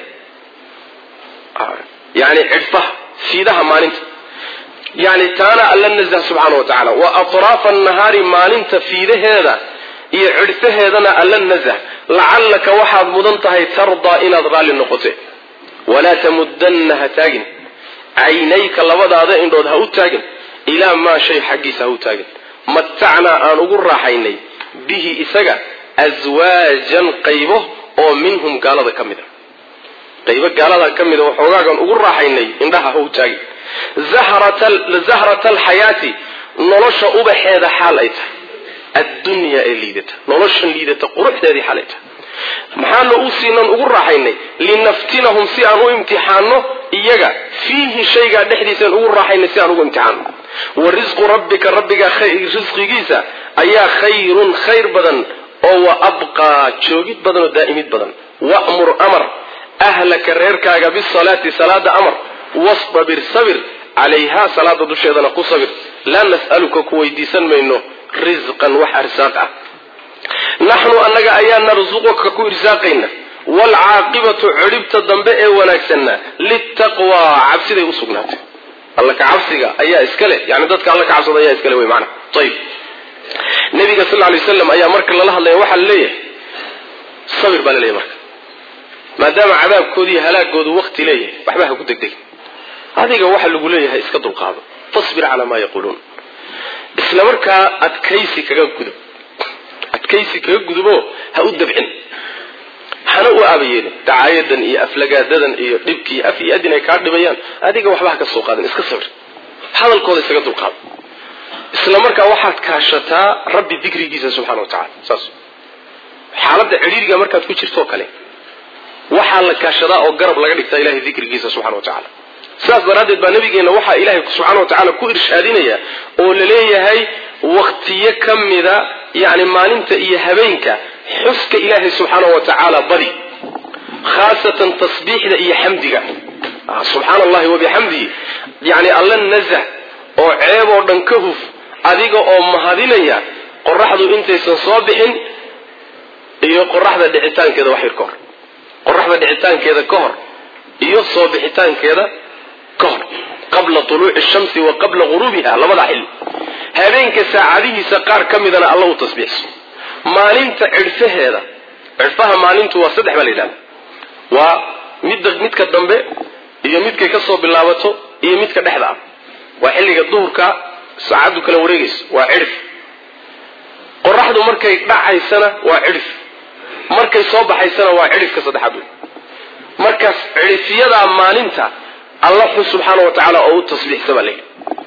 yani cidhfaha fiidaha maalinta yani taana alla nazah subxaana wa tacala wa atraafa annahaari maalinta fiidaheeda iyo cidhfaheedana alla nazah lacallaka waxaad mudan tahay tardaa inaad raalli noqote walaa tamudanna ha taagin caynayka labadaada indhood ha u taagin ilaa maa shay xaggiisa ha u taagin matacnaa aan ugu raaxaynay bihi isaga aswaajan qaybo oo minhum gaalada ka mid a qaybo gaalada ka mid a waxoogaagan ugu raaxaynay indhaha ha u taagin zahrata alxayaati nolosha ubaxeeda xaal ay tahay addunyaa ee liidata noloshan liidata quruxdeedii xaal ay tahay maxaana u siinan ugu raaxaynay linaftinahum si aan u imtixaano iyaga fiihi shaygaa dhexdiisaan ugu raaxaynay si aan ugu imtixaano wa risqu rabbika rabbigaa risqigiisa ayaa khayrun khayr badan oo wa abqaa joogid badan oo daa'imid badan wa'mur amar ahlaka reerkaaga bisalaati salaada amar wastabir sabir calayhaa salaada dusheedana ku sabir laa nas'aluka ku weydiisan mayno risqan wax arsaaq ah naxnu annaga ayaa narsuquka ku irsaaqayna waalcaaqibatu cidhibta dambe ee wanaagsanna litaqwaa cabsiday u sugnaatay alla ka cabsiga ayaa iska leh yani dadka alla ka cabsada ayaa iskale wey macnaha ayib nabiga sal alay wasalam ayaa marka lala hadlaya waxaa laleeyahay sabir baa laleeyahay marka maadaama cadaabkoodii halaagoodu waqti leeyahay waxba ha ku degdeg adiga waxa lagu leeyahay iska dulqaado fasbir ala ma yaqulun isla markaa adkaysi kaga gudub adkaysi kaga gudubo ha u dabcin hana u aabayeen dacaayadan iyo aflagaadadan iyo dhibkii af iyo adin ay ka dhibayaan adiga waxba ka soo qaadan iska sabir hadalkooda isaga dulqaado isla markaa waxaad kaashataa rabbi dhikrigiisa subhanahu wa ta'ala saas xaaladda ciriiriga markaad ku jirto kale waxa la kaashadaa oo garab laga dhigtaa ilaahay dhikrigiisa subhanahu wa ta'ala saas daradeed baa nabigeena waxa ilaahay subhanahu wa ta'ala ku irshaadinaya oo la leeyahay waqtiyo kamida yaani maalinta iyo habeenka xuska ilaahay subhanahu wa ta'ala bari khaasatan tasbiixda iyo xamdiga subhanallahi wa bihamdihi yaani alla nazah oo ceeb oo dhan ka huf adiga oo mahadinaya qorraxdu intaysan soo bixin iyo qorraxda dhicitaankeeda wax yar ka hor qorraxda dhicitaankeeda ka hor iyo soo bixitaankeeda ka hor qabla tuluuci shamsi wa qabla ghurubiha labada xil habeenka saacadihiisa qaar kamidana Allah u tasbiixso maalinta cirfaheeda cirfaha maalintu waa saddex bal ilaa waa mid midka dambe iyo midkay ka soo bilaabato iyo midka dhexda ah waa xilliga duhurka saacadu kala wareegayso waa cirf qorraxdu markay dhacaysana waa cirf markay soo baxaysana waa cirifka saddexaad markaas cirifiyada maalinta Allah subhanahu wa ta'ala oo tasbiixsaba leeyahay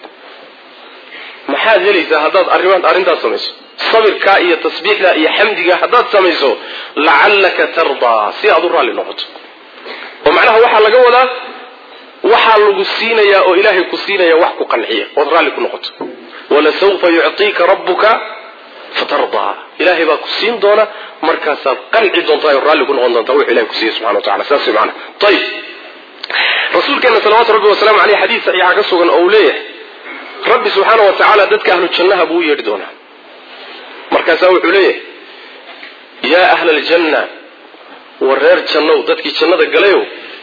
maxaa helaysa hadaad arrimahan arintaas samayso sabirka iyo tasbiixda iyo xamdiga hadaad samayso la'allaka tarda si aad u raali noqoto oo macnaha waxa laga wadaa waxa lagu siinaya oo ilaahay ku siinaya wax ku qanciya oo raali ku noqoto wala sawfa yu'tika rabbuka fatarda ilaahay baa ku siin doona markaas aad qanci doontaa oo raali ku noqon doontaa wax ilaahay ku siiyo subhanahu wa ta'ala saas macna tayib rasuulkeena salawaatu rabbi wa salaamu alayhi hadith sahih ka sugan oo leeyahay rabbi subhanahu wa ta'ala dadka ahlu jannaha buu yeedhi doona markaas wuxuu leeyahay ya ahla aljanna wa reer janno dadkii jannada galayo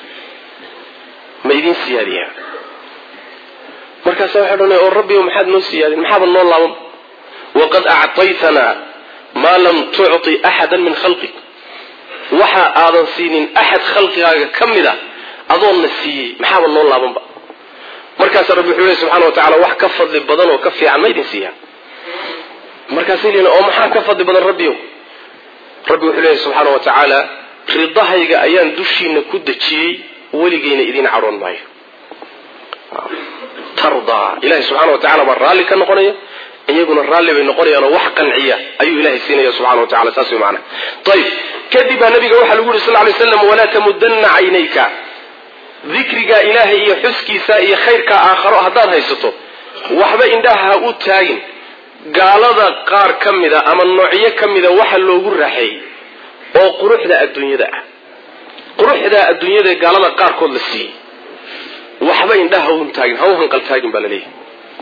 ma idin siyaadiya markaas waxa dhanay oo rabbi maxaad noo siyaadin maxaad noo laaban waqad a'taytana ma lam tu'ti ahadan min khalqik waxa aadan siinin ahad khalqigaaga kamida adoon nasiiyay maxaad noo laabanba markaas rabbi wuxuu leeyahay subhanahu wa ta'ala wax ka fadli badan oo ka fiican ma idin siiyaa markaas ilaa oo maxaa ka fadli badan rabbiyo rabbi wuxuu leeyahay subhanahu wa ta'ala ridahayga ayaan dushiina ku dajiyay waligeena idin caroon maayo tarda ilaahay subhanahu wa ta'ala barali ka noqonaya iyaguna raali bay noqonayaan wax qanciya ayuu ilaahay siinaya subhanahu wa ta'ala saas weeyaan tayib kadiba nabiga waxa lagu yiri sallallahu alayhi wasallam wala tamuddanna aynayka dhikriga ilaahay iyo xuskiisa iyo khayrka aakhiro hadaad haysato waxba indhaha u taagin gaalada qaar kamida ama noocyo kamida waxa loogu raaxay oo quruxda adduunyada ah quruxda adduunyada gaalada qaar kood la siiyay waxba indhaha u taagin ha u hanqal taagin baa leeyahay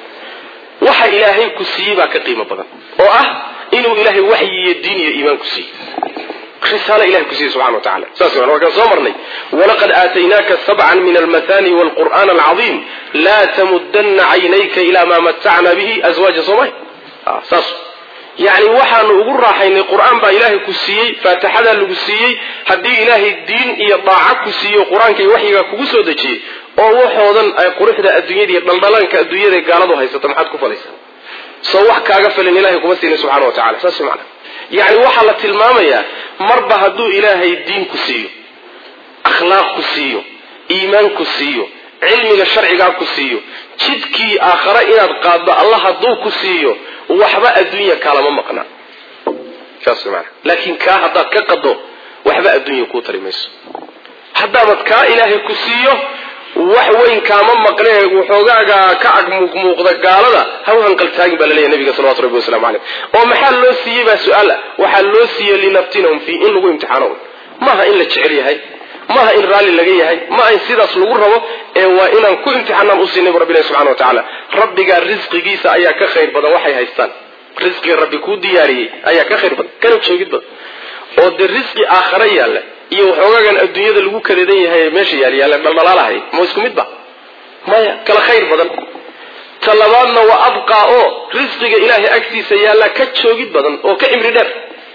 waxa ilaahay ku siiyay baa ka qiimo badan oo ah inuu ilaahay wahyi iyo diin iyo iimaan ku siiyay رسالة إله كسيه سبحانه وتعالى ساسا وكان صمرني ولقد آتيناك سبعا من المثاني والقرآن العظيم لا تمدن عينيك إلى ما متعنا به أزواج صمي آه ساسا يعني وحا نقول راحين القرآن با إلهي كسيه فاتحدا لكسيه هدي إلهي الدين إيضاعك كسيه وقرآن كي وحيك كسو دجي oo waxoodan ay quruxda adduunyada daldalaanka adduunyada gaaladu haysato maxad ku falaysan soo wax kaaga filan ilaahay kuma siin subhanahu wa ta'ala saas macna yaani waxa la tilmaamaya marba haduu ilaahay diin ku siiyo akhlaaq ku siiyo iimaan ku siiyo cilmiga sharciga ku siiyo jidkii aakhira inaad qaado Allah haduu ku siiyo waxba adduunya kala ma maqna saas macna laakiin ka hada ka qado waxba adduunya ku tarimayso hadaad ka ilaahay ku siiyo wax weyn kaama maqnay wuxoogaaga ka ag muuqda gaalada haw hanqal taagin baa leeyahay nabiga sallallahu alayhi wasallam oo maxaa loo siiyay baa su'aal waxa loo siiyay linaftinahum fi in lagu imtixaano maaha in la jecel yahay maaha in raali laga yahay maaha in sidaas lagu rabo ee waa inaan ku imtixaanaan u siinay rabbiga subhanahu wa ta'ala rabbiga rizqigiisa ayaa ka khayr badan waxay haystaan rizqiga rabbi ku diyaariyay ayaa ka khayr badan kana joogid badan oo de rizqi aakhira yaala iyo waxoogan adduunyada lagu kaleedan yahay meesha yaal yaal dhalalaalahay ma isku midba maya kala khayr badan talabaadna wa abqa oo rizqiga ilaahay agtiisa yaala ka joogid badan oo ka imri dheer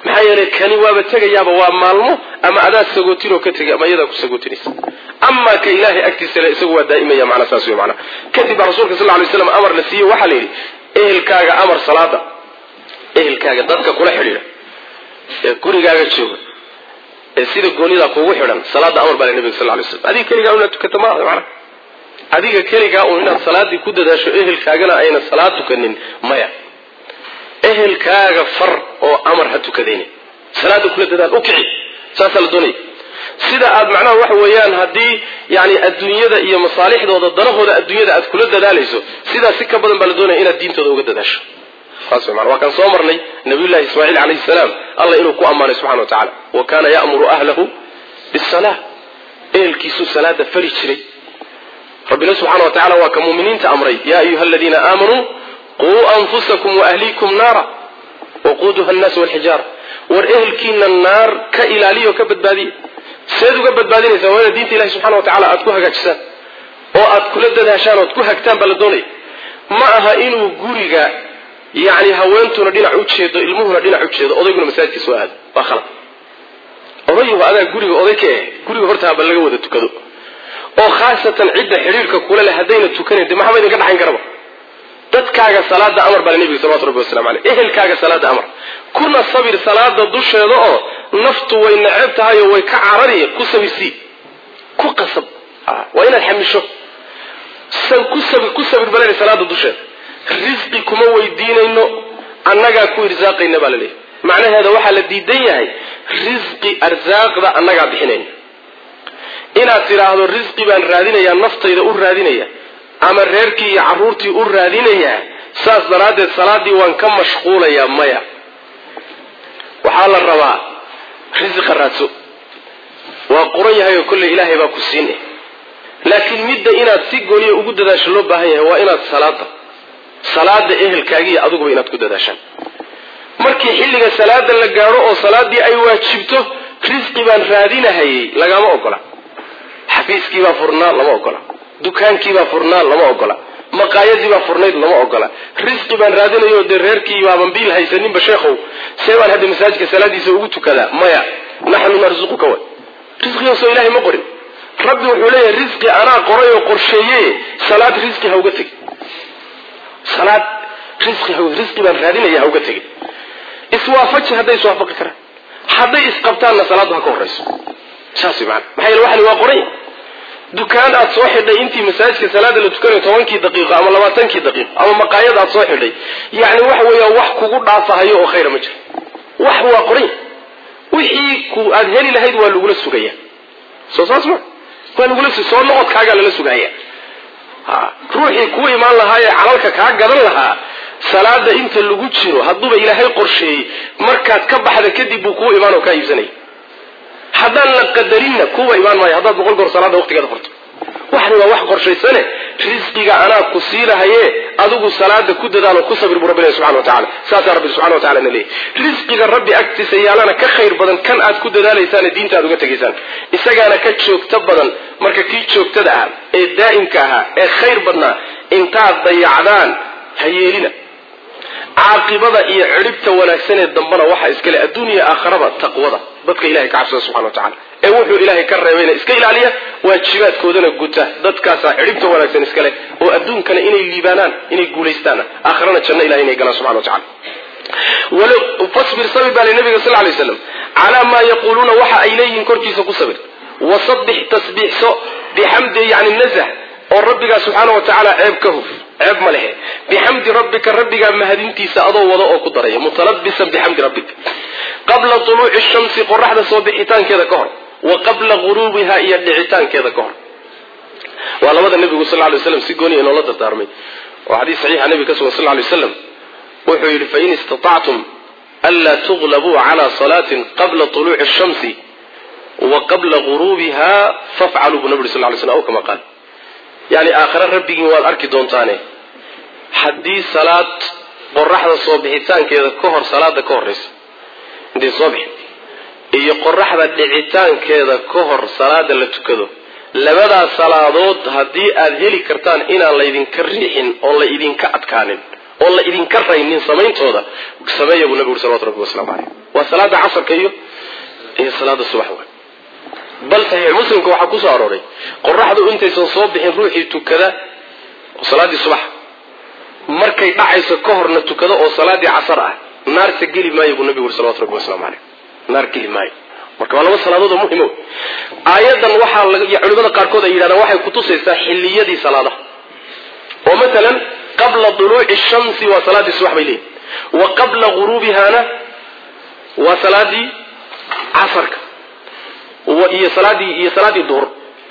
maxaa yeelay kani waaba tegayaaba waa maalmo ama adaa sagootinoo ka tegay ama iyadaa ku sagootinaysa ama ka ilaahay agtiisa le isagu waa daa'imaya macna saas wey macna kadib baa rasuulka sal lla alay slam amar la siiyey waxaa la yidhi ehelkaaga amar salaada ehelkaaga dadka kula xidhiidha ee gurigaaga jooga ee sida goonida kuugu xidhan salaada amar baa la nabiga sal lla alay slam adiga keligaa inaad tukato maaha macna adiga keligaa uun inaad salaadii ku dadaasho ehelkaagana ayna salaad tukanin maya ehelkaaga far oo amar ha tukadaynin salaada kula dadaal u kici saasaa la doonaya sida aad macnaha waxa weeyaan haddii yani adduunyada iyo masaalixdooda danahooda adduunyada aad kula dadaalayso sidaas si ka badan baa la doonaya inaad diintooda uga dadaasho saas wey maana waa kaan soo marnay nabiyullahi ismaaciil calayhi salaam allah inuu ku ammaanay subxana wa tacala wa kaana ya'muru ahlahu bisalaa ehelkiisuu salaada fari jiray rabbina subxana wa tacala waa ka muuminiinta amray yaa ayuha aladiina aamanuu quu anfusakum waahliikum naara waquuduha annaasu walxijaara war ehelkiina naar ka ilaaliyo ka badbaadiya seed uga badbaadinaysaa waa inaad diinta ilahi subxana wa tacala aad ku hagaajisaan oo aad kula dadaashaan oad ku hagtaan baa la doonaya ma aha inuu guriga yani haweentuna dhinac u jeedo ilmuhuna dhinac u jeedo odayguna masaajidka soo aado waa khalad odayuhu adaa guriga oday ka eh guriga hortaaba laga wada tukado oo khaasatan cidda xidhiirka kula leh haddayna tukanayn dee maxama idinka dhaxayn karaba dadkaaga salaada amar baa nabiga salawatu rabbi wasalamu caleyh ehelkaaga salaada amar kuna sabir salaada dusheeda oo naftu way neceb tahay oo way ka carari ku sabirsii ku qasab waa inaad xamisho san ku sabir ku sabir balay salaada dusheeda risqi kuma weydiinayno annagaa ku irsaaqayna baa la leeyahay macnaheeda waxaa la diidan yahay risqi arsaaqda annagaa bixinayna inaad tidhaahdo risqi baan raadinayaa naftayda u raadinaya ama reerkii iyo carruurtii u raadinayaa saas daraaddeed salaadii waan ka mashquulayaa maya waxaa la rabaa risqa raadso waa qoran yahay oo kolley ilaahay baa ku siin eh laakiin midda inaad si gooniya ugu dadaasho loo baahan yahay waa inaad salaada salaada ehelkaagiiyo adiguba inaad ku dadaashaan markii xilliga salaada la gaadho oo salaadii ay waajibto risqi baan raadinahayay lagama ogola xafiiskii baa furnaa lama ogola dukaankii baa furnaa lama ogola maqaayadii baa furnayd lama ogola risqi baan raadinayo dee reerkii baaban biil haysaninba sheekhow see baan hadda masaajidka salaadiisa ugu tukadaa maya naxnu narsuquka way risqigaasoo ilaahay ma qorin rabbi wuxuu leeyahay risqi anaa qoray oo qorsheeye salaad risqi ha uga tegi salaad risqi ha risqi baan raadinaya ha uga tegi iswaafaji hadday iswaafaqi karaan hadday isqabtaanna salaadu ha ka horrayso saas wey macana maxaa yeele waxani waa qoray dukaan aad soo xidhay intii masaajidka salaada la tukanayo tobankii daqiiqo ama labaatankii daqiiqo ama maqaayad aad soo xidhay yacni waxa weeyaa wax kugu dhaafahayo oo khayra ma jiro wax waa qoray wixii ku aad heli lahayd waa lagula sugaya soo saas ma waa lagula sug soo noqodkaagaa lala sugaya ha ruuxii kuu imaan lahaa ee calalka kaa gadan lahaa salaada inta lagu jiro hadduuba ilaahay qorsheeyey markaad ka baxda kadib buu kuu imaan oo kaa iibsanaya haddaan la qadarinna kuwa imaan maayo haddaad boqol goor salaada waqtigeeda furto waxani waa wax qorshaysane risqiga anaa ku siilahaye adigu salaada ku dadaalo ku sabir buu rabbina subxana wa tacala saasaa rabbi subxana wa tacala na leeyahy risqiga rabbi agtiisa yaalana ka khayr badan kan aad ku dadaalaysaane diinta aad uga tegaysaan isagaana ka joogto badan marka kii joogtada ahaa ee daa'imka ahaa ee khayr badnaa intaad dayacdaan ha yeelina caaqibada iyo cidhibta wanaagsanee dambana waxaa iskale adduuniya aakharaba taqwada dadka ilahay ka cabsada subxana wa tacala ee wuxuu ilaahay ka reebayna iska ilaaliya waajibaadkoodana guta dadkaasaa cidhibta wanaagsan iskale oo adduunkana inay liibaanaan inay guulaystaana aakharana janno ilahay inay galaan subxana wa tacala fasbir sabir baa li nabiga sal lay slam calaa maa yaquuluuna waxa ay leeyihiin korkiisa ku sabir wasabbix tasbiixso bixamdi yani nazah oo rabbigaa subxaana wa tacaala ceeb ka huf ceeb ma lehe bixamdi rabbika rabbigaa mahadintiisa adoo wada oo ku daraya mutalabisan bixamdi rabbika qabla tuluuci shamsi qoraxda soo bixitaankeeda ka hor wa qabla guruubiha iyo dhicitaankeeda ka hor waa labada nabigu sal lay waslam si gooniya inoola dardaarmay oo xadiis saxiixa nabiga ka sugan sal lay waslam wuxuu yidhi fain istatactum anlaa tuglabuu cala salaatin qabla tuluuci shamsi wa qabla guruubiha fafcaluu buu nabi sal lay slam aw kama qaal yani aakhare rabbigiin waad arki doontaane haddii salaad qoraxda soo bixitaankeeda ka hor salaada ka horraysa intay soo bixin iyo qoraxda dhicitaankeeda ka hor salaada la tukado labadaas salaadood haddii aad heli kartaan inaan laydinka riixin oon la idinka adkaanin oo la idin ka raynin samayntooda sameeyo nabiga sallallahu alayhi wasallam wa salaada casrka iyo iyo salaada subax bal sahih muslimku waxa ku soo arooray qorraxdu intaysan soo bixin ruuxii tukada salaadii subax markay dhacayso ka horna tukada oo salaadii casr ah naarta gali maayo nabiga sallallahu alayhi wasallam naar gali maayo marka waa laba salaadood oo muhiim ah aayadan waxa laga culimada qaar kood ay yiraahdaan waxay ku tusaysaa xilliyadii salaadaha oo midalan qabla dhuluu'i ash-shamsi wa salaati subax bayli wa qabla ghurubiha wa salaati casrka wa iyo salaati iyo salaati dhuhr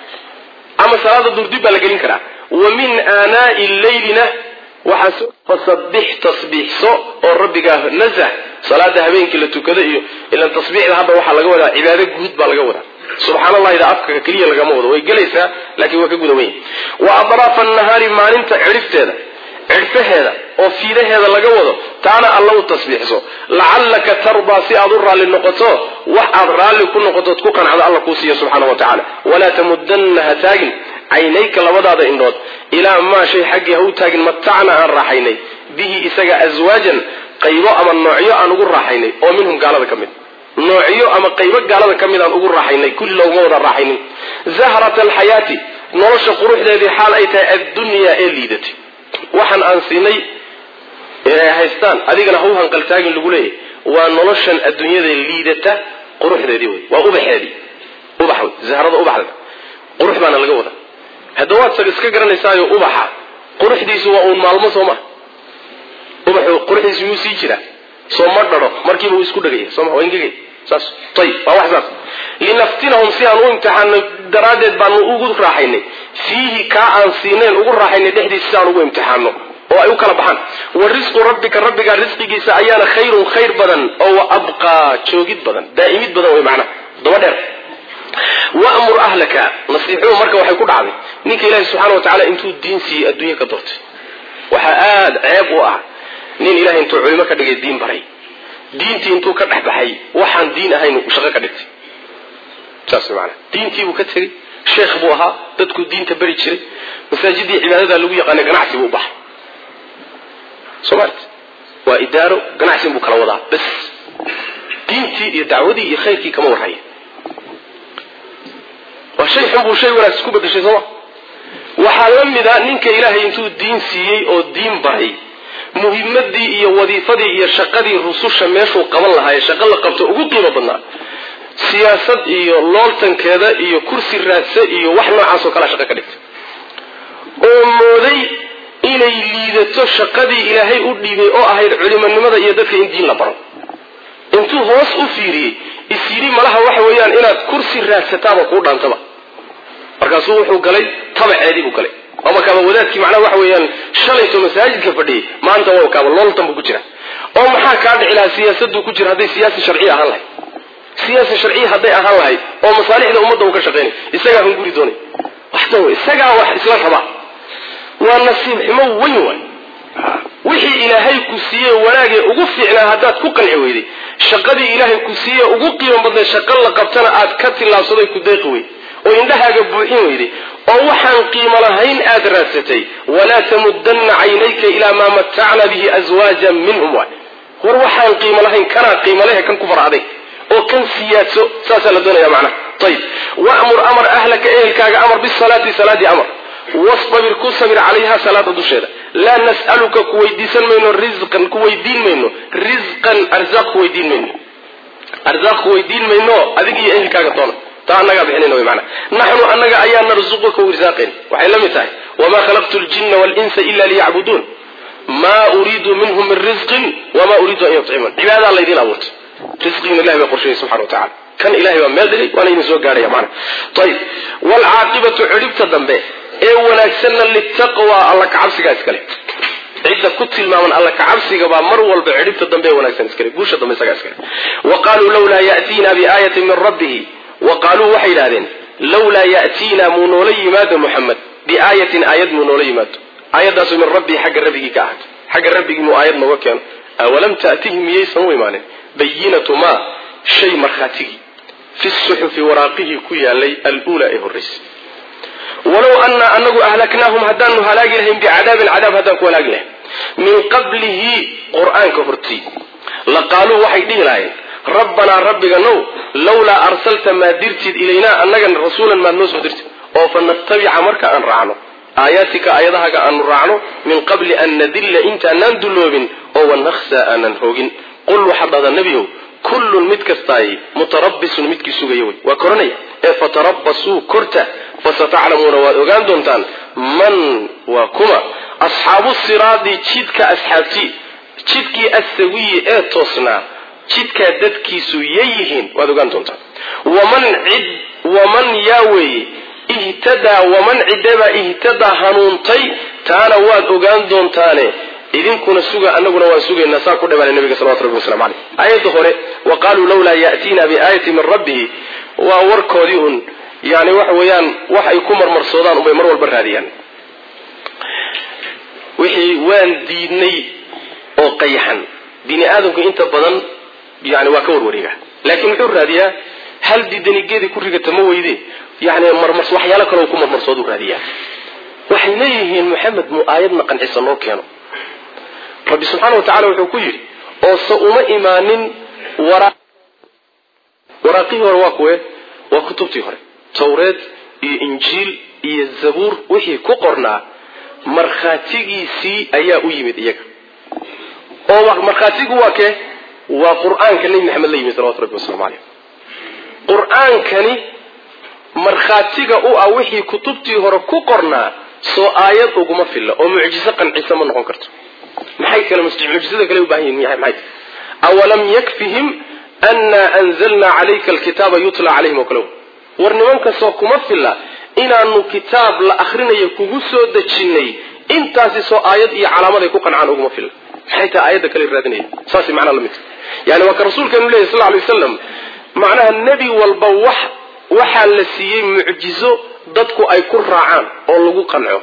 ama salaada dhuhr dib la gelin karaa wa min aanaa'i al-laylina waxa fasabbih tasbihso oo rabbiga nazah salaada habeenkii la tukado iyo ila tasbiixda hadda waxa laga wadaa cibaado guud baa laga wadaa subhanallahi ida afka kaliya laga wado way galaysaa laakiin waa ka gudaweyn wa adraaf an-nahari maalinta cirifteeda cirfaheeda oo fiidaheeda laga wado taana allah tasbiixso la'allaka tarda si aad raali noqoto wax aad raali ku noqoto ku qanacdo allah ku siiyo subhanahu wa ta'ala wala tamuddanna hatagin aynayka labadaada indhood ila ma shay xaqi uu taagin matacna aan raaxaynay bihi isaga azwaajan qaybo ama noocyo aan ugu raaxaynay oo minhum gaalada kamid noocyo ama qaybo gaalada kamid aan ugu raaxaynay kulli loo wada raaxaynay zahrat alhayati nolosha quruxdeedii xaal ay tahay ad-dunya ee liidati waxaan aan siinay ee haystaan adigana huu hanqal taagin lagu leeyahay waa noloshan adduunyada liidata quruxdeedii way waa ubaxeedii ubax zahrada ubaxda qurux baana laga wada hadda waad sag iska garanaysaa ubaxa quruxdiisu waa uu maalmo Soomaa ubaxu quruxdiisu uu sii jira Sooma dharo markiiba uu isku dhagay Sooma waa ingegay saas tayib waa wax saas linaftinahum si aan u imtixaan daraadeed baan ugu raaxaynay fihi ka aan siineen ugu raaxaynay dhexdiisa aan ugu imtixaano oo ay u kala baxaan warisqu rabbika rabbiga risqigiisa ayaana khayrun khayr badan oo abqa joogid badan daa'imid badan way macna daba dheer وأمر أهلك نصيحه مركه وحي كل عظيم نيك إله سبحانه وتعالى أنتو الدين سي الدنيا كدرت وحآد عيب وقع نين إله أنتو علمك دقي الدين بري دين تي أنتو كدح بحي وحان دين أهين وشغك دقت تاسم معنا دين تي وكتري شيخ بوها تدكو الدين تبري تشري مساجد عبادة لوية قانا قناعتي بوبح سمعت وإدارو قناعتي بوكرا وضع بس دين تي يدعودي يخيركي كما ورحيه وشيء حب وشيء ولا سكوب الشيء سوا وحلم ذا نك إلهي أنتو الدين سيء أو الدين بري مهمة دي هي وظيفة دي هي شقة دي الرسول شماش وقبل لها هي شقة لقبته وقول قيمة بالنار سياسة هي لالتن كذا هي كرسي الرئاسة هي وحنا عاصو كلا شقة كلت وموذي إلى اللي شقة دي إلهي أدي بي أو أهير علما لماذا يدك الدين لبرو أنتو هوس أفيري isiri malaha waxa weeyaan inaad kursi raadsataa ku dhaantaba markaas uu wuxuu galay tabaceedii buu galay ama kaba wadaadkii macna waxa weeyaan shalayto masaajidka fadhiyay maanta waa kaba looltan buu ku jira oo maxaa ka dhici lahaa siyaasaddu ku jira haday siyaasi sharci ahaan lahayd siyaasi sharci haday ahaan lahayd oo masaalixda ummadda uu ka shaqeynay isaga han guri doonay waxta way isaga wax isla raba waa nasiib xumo weyn way wixii ilaahay ku siiyay wanaagay ugu fiicnaa hadaad ku qanci weyday shaqadii ilaahay ku siiyay ugu qiimo badan shaqo la qabtana aad ka tilaabsaday ku deeqi weey oo indhahaaga buuxin weyday oo waxaan qiimo lahayn aad raadsatay wala tamuddanna aynayka ila ma mata'na bihi azwajan minhum war waxaan qiimo lahayn kana qiimo lahayn kan ku faraaday oo kan siyaaso saasa la doonaya macna tayib wa amur amar ahlaka ehelkaaga amar bis salati salati amar واصبر كصبر عليها صلاة دشيرة لا نسألك كويدين منه رزقا كويدين منه رزقا أرزاق كويدين منه أرزاق كويدين منه هذه هي أهل كاغطون تعالنا بحنينه معنا نحن أنك أيان نرزقك ورزاقين وحيلا مثال وما خلقت الجن والإنس إلا ليعبدون ما أريد منهم من رزق وما أريد أن يطعمون عبادة الله يدين أبوت رزق من الله بقرشه سبحانه وتعالى كان إلهي ومادري وأنا ينزوج عليه معنا طيب والعاقبة عربت الذنبه ee wanaagsan litaqwa alla ka cabsiga iskale cida ku tilmaaman alla ka cabsiga ba mar walba ciribta dambe wanaagsan iskale guusha dambe isaga iskale waqalu lawla ya'tina bi ayatin min rabbih waqalu wahiladin lawla ya'tina munula yimad muhammad bi ayatin ayat munula yimad ayadaas min rabbi xaq rabbigi ka ahad xaq rabbigi mu ayad ma wakan awalam ta'tihim yaysan waymaane bayinatu ma shay markhatigi fi as-suhuf waraqihi ku yaalay al-ula ee horeys ولو أن أنه أهلكناهم هدان هلاك لهم بعذاب العذاب هدان كولاك لهم min qablihi qur'aanka hortii laqaaluu waxay dhihi lahayn rabbanaa rabbiganow lawlaa arsalta maa dirtid ilaynaa annagana rasuulan maad noo soo dirtid oo fa nattabica marka aan raacno aayaatika aayadahaga aanu raacno min qabli an nadilla intaanaan dulloobin oo wanakhsaa aanan hoogin qul waxaad dhahdaa nebiyow kullun mid kastaay mutarabbisun midkii sugaya wey waa koranaya ee fatarabbasuu korta fasataclamuuna waad ogaan doontaan man waa kuma asxaabu siraadi jidka asxaabtii jidkii assawiyi ee toosnaa jidkaa dadkiisu yayihiin waad ogaan doontaan waman cid waman yaa weeye ihtadaa waman ciddabaa ihtadaa hanuuntay taana waad ogaan doontaane idinkuna suga anaguna waan sugaynaa saa ku dhawaanay nabiga salawatu rabbi wasalaamu caleyh aayadda hore wa qaaluu lawlaa ya'tiina biaayati min rabbihi waa warkoodii un yani waxa weeyaan wax ay ku marmarsoodaan unbay mar walba raadiyaan wixii waan diidnay oo qayaxan bini aadamku inta badan yani waa ka warwareega laakiin muxuu raadiyaa hal diidanigeedii ku rigata ma weyde yani marmars waxyaalo kale ku marmarsoodu raadiyaa waxay leeyihiin maxamed mu aayadna qancisa noo keeno rabbi subxaana watacaala wuxuu ku yidhi oo se uma imaanin waraaqihii hore waa kuwe waa kutubtii hore tawreed iyo injiil iyo zabuur wixii ku qornaa markhaatigiisii ayaa u yimid iyaga oo markhaatigu waa kee waa qur'aanka nebi maxamed la yimid salawatu rabbi wasalaamu caleyh qur'aankani markhaatiga u ah wixii kutubtii hore ku qornaa soo aayad uguma filla oo mucjiso qancisa ma noqon karto maxay kale mucjisada kale u baahan yihiin maxay awalam yakfihim anna anzalna calayka alkitaaba yutla calayhim oo kale war nimanka soo kuma filla inaanu kitaab la akhrinayo kugu soo dejinnay intaasi soo aayad iyo calaamad ay ku qancaan uguma filla maxay tahay aayadda kale raadinaya saasi macnaa la mid yani waa ka rasuulkeenu leeyahy sal alay wasalam macnaha nebi walba wax waxaa la siiyey mucjizo dadku ay ku raacaan oo lagu qanco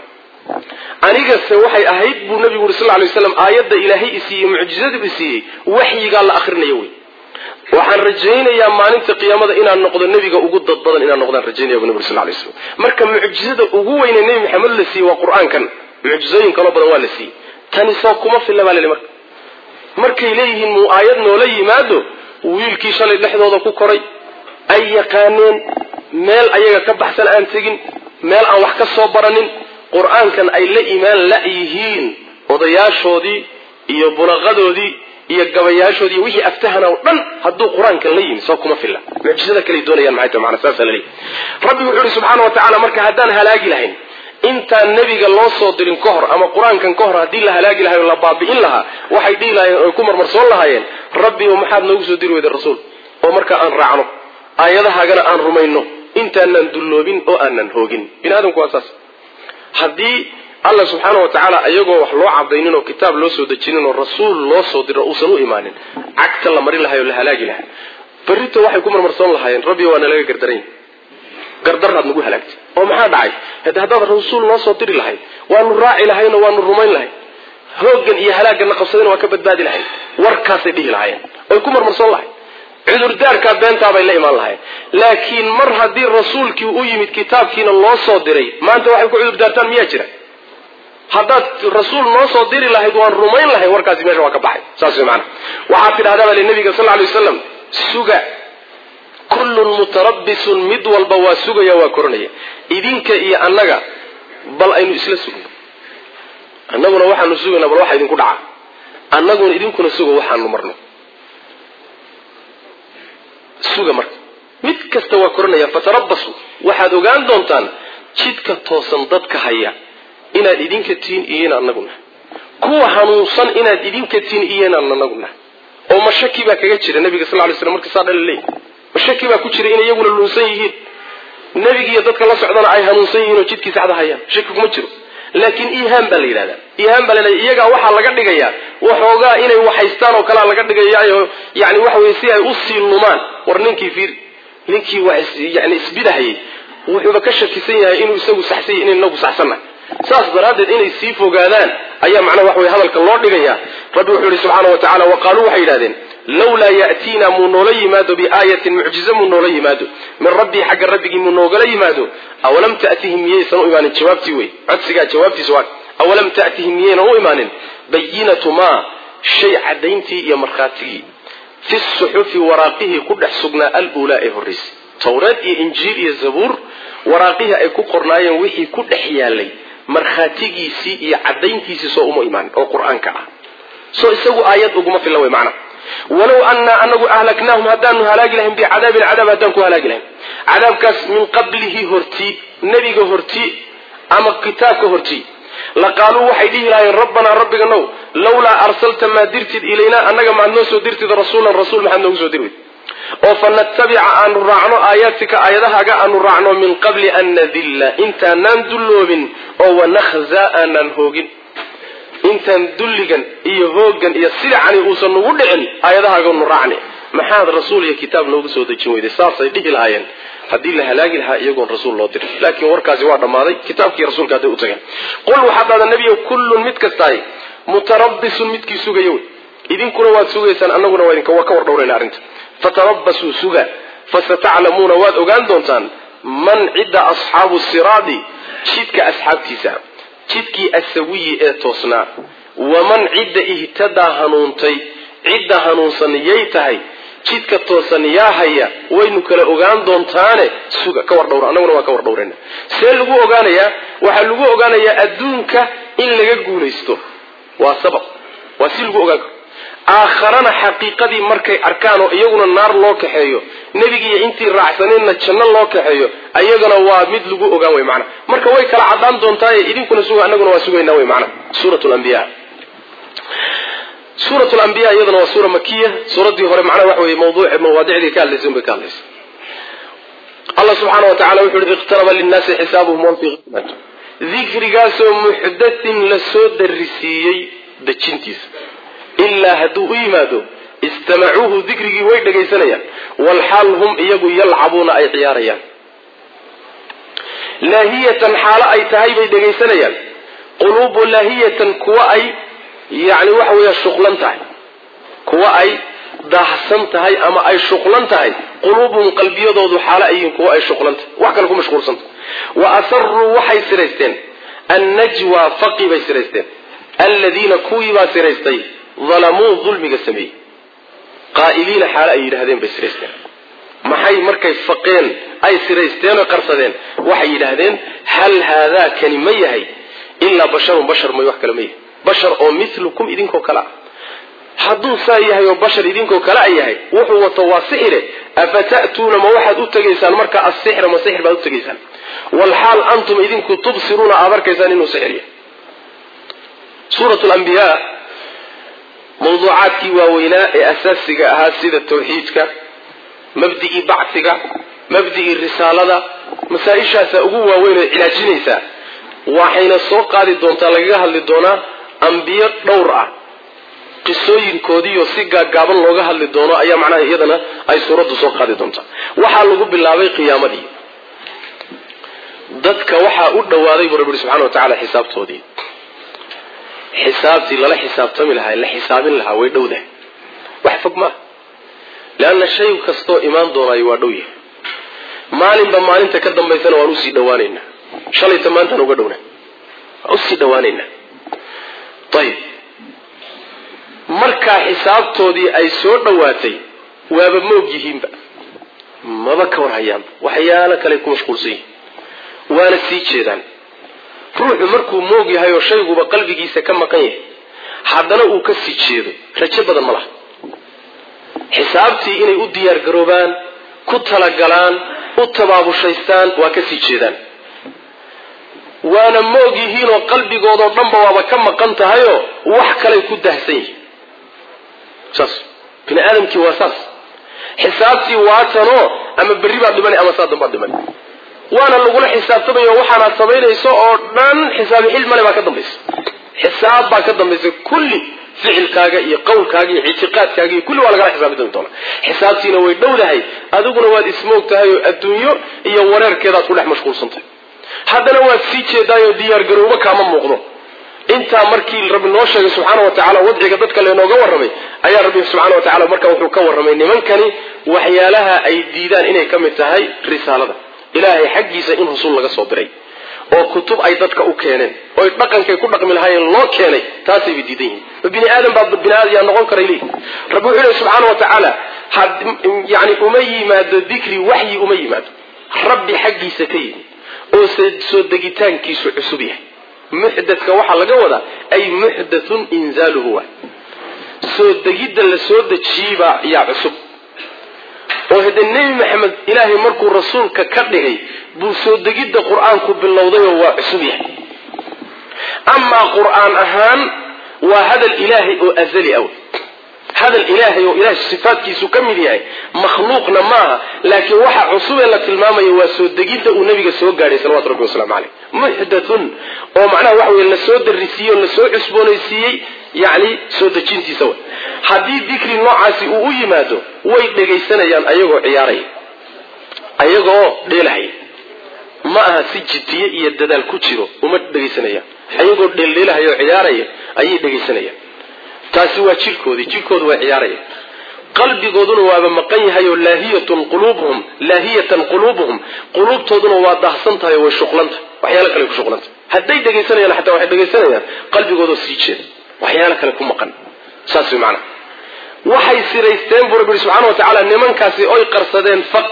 anigase waxay ahayd buu nabigu yuri sal lay waslam aayadda ilaahay isiiyey mucjizadu isiiyey waxyigaa la akhrinayo wey waxaan rajaynayaa maalinta qiyaamada inaan noqdo nebiga ugu dad badan inaan noqdaan rajaynaya bu nabig sal lay waslam marka mucjizada ugu weyne nebi maxamed la siiyey waa qur-aankan mucjizooyin kaloo badan waa la siiyey tani soo kuma filla baa leli marka markay leeyihiin muu aayad noola yimaado wiilkii shalay dhexdooda ku koray ay yaqaaneen meel ayaga ka baxsan aan tegin meel aan wax ka soo baranin qur-aankan ay la imaan la-yihiin odayaashoodii iyo bulaqadoodii iyo gabayaashoodii iyo wixii aftahana oo dhan hadduu qur-aankan la yimi soo kuma filla mucjizada kale doonayaan maxay tahay macna saasa la leeyahay rabbi wuxuu yidhi subxaana wa tacaala marka haddaan halaagi lahayn intaan nebiga loo soo dirin ka hor ama qur-aankan ka hor haddii la halaagi lahay oo la baabi'in lahaa waxay dhihi lahayeen oy ku marmarsoon lahaayeen rabbi oo maxaad noogu soo diri weyda rasuul oo marka aan raacno aayadahaagana aan rumayno intaanaan dulloobin oo aanan hoogin bini aadamku waa saas haddii alla subxaana wa tacaala iyagoo wax loo cadaynin oo kitaab loo soo dejinin oo rasuul loo soo diro uusan u imaanin cagta la marin lahay oo la halaagi lahay berrito waxay ku marmarsoon lahaayeen rabbi waa nalaga gardaranya gardarraad nagu halaagtay oo maxaa dhacay hade haddaad rasuul noo soo diri lahayd waanu raaci lahayn oo waanu rumayn lahayn hooggan iyo halaagganna qabsadayna waa ka badbaadi lahayn warkaasay dhihi lahaayeen oy ku marmarsoon lahayd cudurdaarkaa beentaabay la imaan lahayn laakiin mar haddii rasuulkii u yimid kitaabkiina loo soo diray maanta waxay ku cudurdaartaan miyaa jira haddaad rasuul noo soo diri lahayd waan rumayn lahayn warkaasi meesha waa ka baxay saas way macana waxaad tidhahdaa baa li nabiga sal alay wasalam suga kullun mutarabbisun mid walba waa sugaya waa koranaya idinka iyo annaga bal aynu isla sugno annaguna waxaanu sugaynaa bal waxa idinku dhaca annaguna idinkuna suga waxaanu marno suga marka mid kasta waa koranaya fatarabbasu waxaad ogaan doontaan jidka toosan dadka haya inaad idinka tihiin iyo inaan annaguna kuwa hanuunsan inaad idinka tihiin iyo inaan annaguna oo mashaki baa kaga jira nabiga sal lay slam markii saa dhala leeyahy mashaki baa ku jira inay iyaguna luunsan yihiin nebigiiyo dadka la socdana ay hanuunsan yihiin oo jidkii saxda hayaan shaki kuma jiro laakiin iihaan baa la yidhahdaa iihaan baa la yidhahdaa iyagaa waxaa laga dhigayaa waxoogaa inay waxaystaan oo kalea laga dhigayaayo yani waxa weye si ay usii lumaan war ninkii fiir ninkii waa yani isbidahayay wuxuuba ka shakisan yahay inuu isagu saxsan yahay inay inagu saxsannahay saas daraaddeed inay sii fogaadaan ayaa macnaha wax weye hadalka loo dhigayaa rabbi wuxuu yihi subxaana wa tacala wa qaaluu waxay yidhahdeen lawlaa ya'tiina muu noola yimaado biaayatin mucjize muu noola yimaado min rabbii xagga rabbigii muu noogala yimaado awalam ta'tihim miyaysan u imaanin jawaabtii wey codsigaa jawaabtiisa waa awalam ta'tihim miyaynan u imaanin bayinatu maa shay cadayntii iyo markhaatigii fi suxufi waraaqihii ku dhex sugnaa al-uulaa ee horraysay tawreed iyo injiil iyo zabuur waraaqihii ay ku qornaayeen wixii ku dhex yaalay markhaatigiisii iyo cadayntiisii soo uma imaan oo qur-aanka ah soo isagu aayad uguma filan way macna walow annaa anagu ahlaknaahum haddaanu halaagi lahayn bicadaabin cadaab haddaan ku halaagi lahayn cadaabkaas min qablihi hortii nebiga hortii ama kitaabka hortii laqaaluu waxay dhihi lahaayeen rabbanaa rabbiganow lawlaa arsalta maa dirtid ilaynaa annaga maad noo soo dirtid rasuulan rasuul maxaad noogu soo dirwid oo fanatabica aanu raacno aayaadtika aayadahaaga aanu raacno min qabli an nadilla intaanaan dulloobin oo wanakhzaa aanaan hoogin intaan dulligan iyo hooggan iyo sidacani uusan nagu dhicin aayadahaaganu raacni maxaad rasuul iyo kitaab noogu soo dejin weyday saasay dhihi lahaayeen haddii la halaagi lahaa iyagoon rasuul loo dirin laakiin warkaasi waa dhammaaday kitaabkii rasuulka hadday u tageen qul waxaad dhahdaa nebiyow kullun mid kastaay mutarabbisun midkii sugayo wey idinkuna waad sugaysaan annaguna waa idinka waa ka war dhowrayna arrinta fatarabbasuu suga fasataclamuuna waad ogaan doontaan man cidda asxaabu siraadi jidka asxaabtiisa jidkii asawiyi ee toosnaa waman cidda ihtadaa hanuuntay cidda hanuunsan yay tahay jidka toosan yaa haya waynu kala ogaan doontaane suga ka war dhowra annaguna waa ka war dhowrayna see lagu ogaanayaa waxaa lagu ogaanayaa adduunka in laga guulaysto waa sabab waa si lagu ogaan karo aakharana xaqiiqadii markay arkaan oo iyaguna naar loo kaxeeyo nebigiiyo intii raacsaneenna janno loo kaxeeyo ayagana waa mid lagu ogaan way macna marka way kala caddaan doontaaye idinkuna suga annaguna waa sugaynaa way macna suurat lambiya suurat lambiya iyadana waa suura makiya suuraddii hore macnaha waxa weye mawduuc mawaadicdii ka hadlaysay unbay ka hadlaysa allah subxaana wa tacala wuxu uhi iqtaraba linnaasi xisaabuhum wahum fii ghaflatin dikrigaasoo muxdathin la soo darisiiyey dejintiisa ilaa hadduu u yimaado istamacuuhu dikrigii way dhagaysanayaan walxaal hum iyagu yalcabuuna ay ciyaarayaan laahiyatan xaalo ay tahay bay dhagaysanayaan quluubu laahiyatan kuwa ay yani waxa weeya shuqlan tahay kuwa ay daahsan tahay ama ay shuqlan tahay quluubuhum qalbiyadoodu xaalo ay yihiin kuwa ay shuqlan tahay wax kale ku mashquulsanta wa asaruu waxay siraysteen annajwa faqi bay siraysteen aladiina kuwii baa siraystay dalamuu dulmiga sameeyey qaa'iliina xaalo ay yidhaahdeen bay siraysteen maxay markay faqeen ay siraysteen oo qarsadeen waxay yidhaahdeen hal haadaa kani ma yahay ilaa basharun bashar may wax kale ma yahay bashar oo milukum idinkoo kale ah hadduu saa yahay oo bashar idinkoo kale a yahay wuxuu wato waa sixire afata'tuuna ma waxaad u tegaysaan marka asixra ma sixir baad u tegaysaan walxaal antum idinku tubsiruuna aad arkaysaan inuu sixir yahay suurat lambiyaa mawduucaadkii waaweynaa ee asaasiga ahaa sida tawxiidka mabdi'ii bacsiga mabdi'ii risaalada masaa-ishaasaa ugu waaweyn oo cilaajinaysaa waxayna soo qaadi doontaa lagaga hadli doonaa ambiyo dhowr ah qisooyinkoodiiyo si gaagaaban looga hadli doono ayaa macnaha iyadana ay suuraddu soo qaadi doontaa waxaa lagu bilaabay qiyaamadii dadka waxaa u dhawaaday buu rabbi subxana wa tacala xisaabtoodii xisaabtii lala xisaabtami lahaa la xisaabin lahaa way dhowdahay wax fog maaha leanna shay kastoo imaan doonaayo waa dhow yahay maalinba maalinta ka dambaysana waan usii dhawaanaynaa shalayta maantaan uga dhowna waan usii dhawaanaynaa ayib markaa xisaabtoodii ay soo dhowaatay waaba moog yihiinba maba ka war hayaanba waxyaalo kale ku mashquulsan yihiin waana sii jeedaan ruuxu markuu moog yahay oo shayguba qalbigiisa ka maqan yahay haddana uu ka sii jeedo rajo badan ma laha xisaabtii inay u diyaar garoobaan ku talagalaan u tabaabushaystaan waa ka sii jeedaan waana moog yihiinoo qalbigoodoo dhanba waaba ka maqan tahayoo wax kalay ku dahsan yihiin saas bini aadamkii waa saas xisaabtii waatanoo ama berri baad dhimani ama saa dambaad dhimani waana lagula xisaabtamayo waxaanaad samaynayso oo dhan xisaabi xil male baa ka dambaysa xisaab baa ka dambaysa kulli ficilkaaga iyo qowlkaaga iyo ictiqaadkaaga iyo kulli waa lagala xisaabi dooni doona xisaabtiina way dhowdahay adiguna waad ismoog tahay oo adduunyo iyo wareerkeedaad ku dhex mashquulsantahay haddana waad sii jeedaayoo diyaar garoobo kaama muuqdo intaa markii rabbi noo sheegay subxaana wa tacaala wadciga dadka leenooga warramay ayaa rabbi subxaana wa tacala markaa wuxuu ka warramay nimankani waxyaalaha ay diidaan inay ka mid tahay risaalada ilaahay xaggiisa in rasuul laga soo diray oo kutub ay dadka u keeneen oo dhaqankay ku dhaqmi lahaayeen loo keenay taasay diidan yihiin bini aadam baa bini aadam yaa noqon karay leey rabbi wuxuu subhanahu wa ta'ala had yani uma yimaado dhikri wahyi uma yimaado rabbi xaqiisa ka yimi oo soo degitaankiisu cusub yahay muxdathka waxa laga wada ay muhdathun inzaluhu soo degida la soo dejiiba ya cusub oo hada nabi maxamed ilaahi markuu rasuulka ka dhigay buu soo degida quraanku bilowday oo waa cusub yahay amma quraan ahaan waa hadal ilaahi oo azali aw hadal ilaahi oo ilaahi sifaadkiisu kamid yahay makhluuqna maaha laakiin waxa cusub ee la tilmaamayo waa soo degida uu nabiga soo gaaray sallallahu alayhi wasallam muhdathun oo macnaha waxa weeye la soo darisiyo la soo cusboonaysiiyay yani soo dejintiisa way hadii dhikri noocaasi uu u yimaado way dhageysanayaan ayagoo ciyaaray ayagoo dheelay ma aha si jiddiye iyo dadaal ku jiro uma dhageysanayaan ayagoo dheelay oo ciyaaray ayay dhageysanayaan taasi waa jirkoodii jirkoodu waa ciyaaray qalbigooduna waa maqan yahay oo laahiyatun qulubuhum laahiyatan qulubuhum qulubtooduna waa dahsan tahay oo shuqlanta waxyaalo kale ku shuqlanta haday dhageysanayaan xataa waxay dhageysanayaan qalbigoodu sii jeed waxyaalo kale ku maqan saasi macna waxay siraysteen buu rabbi subhanahu wa ta'ala nimankaasi oo qarsadeen faq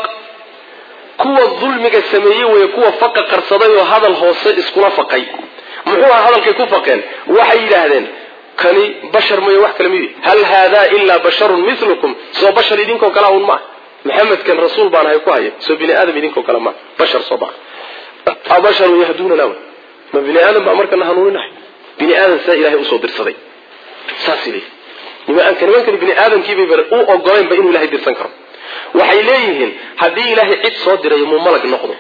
kuwa dulmiga sameeyay way kuwa faq qarsaday oo hadal hoose iskula faqay muxuu hadalkay ku faqeen waxay yiraahdeen kani bashar ma wax kale mid hal hada illa basharun mithlukum soo bashar idinko kala un ma maxamed kan rasuul baan hay ku hayo soo bini aadam idinko kala ma bashar soo baa abashar yahduna law ma bini aadam ba markan hanuuninahay bini aadam saa ilaahay u soo dirsaday saasili nima aan kan kan bini aadam kiibay bar u ogoleen ba inuu ilaahay dirsan karo waxay leeyihiin hadii ilaahay cid soo diray mu malag noqdo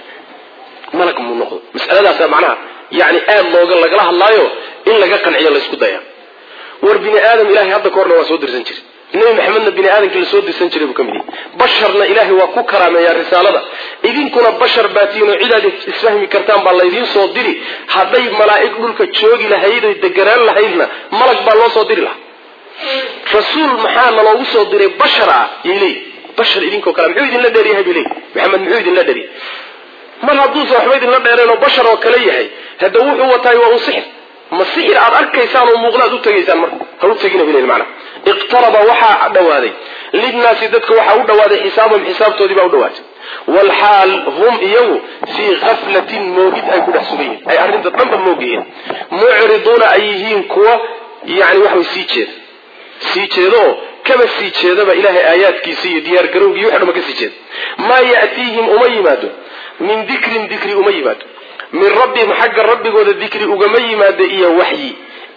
malag mu noqdo mas'aladaas macnaha yani aad looga laga hadlaayo in laga qanciyo la isku dayaa war bini aadam ilaahay hadda koorna waa soo dirsan jiray nabi maxamedna bini aadamka la soo dirsan jiray buu kamid yahay basharna ilaahay waa ku karaameeyaa risaalada idinkuna bashar baatiino cidaad isfahmi kartaan baa la idin soo diri haday malaa'ig dhulka joogi lahayd oo deganaan lahaydna malag baa loo soo diri lahaa rasuul maxaa loogu soo diray bashara yili bashar idinko kala muxuu idin la dheeriyahay bilay maxamed muxuu idin la dheeriyahay mar hadduu soo waxba idin la dheereen oo bashar oo kale yahay hada wuxuu watay waa uu sixir ma sixir aad arkaysaan oo muuqlaad u tagaysaan marka ha u tagina bilay macna iqtaraba waxa dhawaaday lidnaasi dadka waxa u dhawaaday xisaabam xisaabtoodii baa u dhawaaday wal hal hum iyagu fi ghaflatin moogid ay ku dhaxsubayeen ay arrinta dhanba moogiyeen mu'riduna ayhiin kuwa yani wax way sii jeed sii jeedo kaba sii jeedaba ilaahay aayaadkiisa iyo diyaar garowgii waxa dhama ka sii jeed ma yaatihim uma yimaado min dhikrin dhikri uma yimaado min rabbihim xagga rabbigooda dhikri ugama yimaado iyo waxyi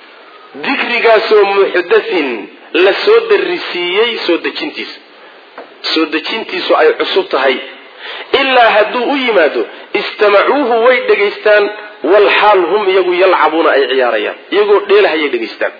dhikrigaasoo muxdathin la soo darisiiyey soo dejintiisa soo dejintiisu ay cusub tahay ilaa hadduu u yimaado istamacuuhu way dhegaystaan wal xaal hum iyagu yalcabuuna ay ciyaarayaan iyagoo dheelahayay dhegaystaan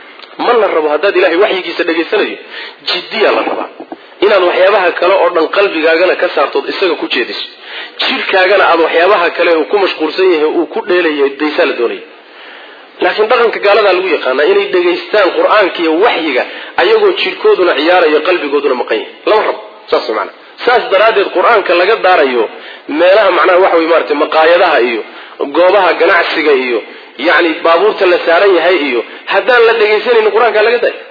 ma la rabo haddaad ilaahay waxyigiisa dhegaysanayo jiddiya la rabaa inaad waxyaabaha kale oo dhan qalbigaagana ka saartood isaga ku jeediso jirkaagana aad waxyaabaha kale uu ku mashquulsan yahay uu ku dheelayo daysa la doonay laakiin dhaqanka gaalada lagu yaqaan inay dhageystaan quraanka iyo waxyiga ayagoo jirkooduna ciyaarayo qalbigooduna maqan yahay lama rabo saas macna saas daraadeed quraanka laga daarayo meelaha macnaha waxa way maartay maqaayadaha iyo goobaha ganacsiga iyo yani baabuurta la saaran yahay iyo hadaan la dhageysanin quraanka laga daay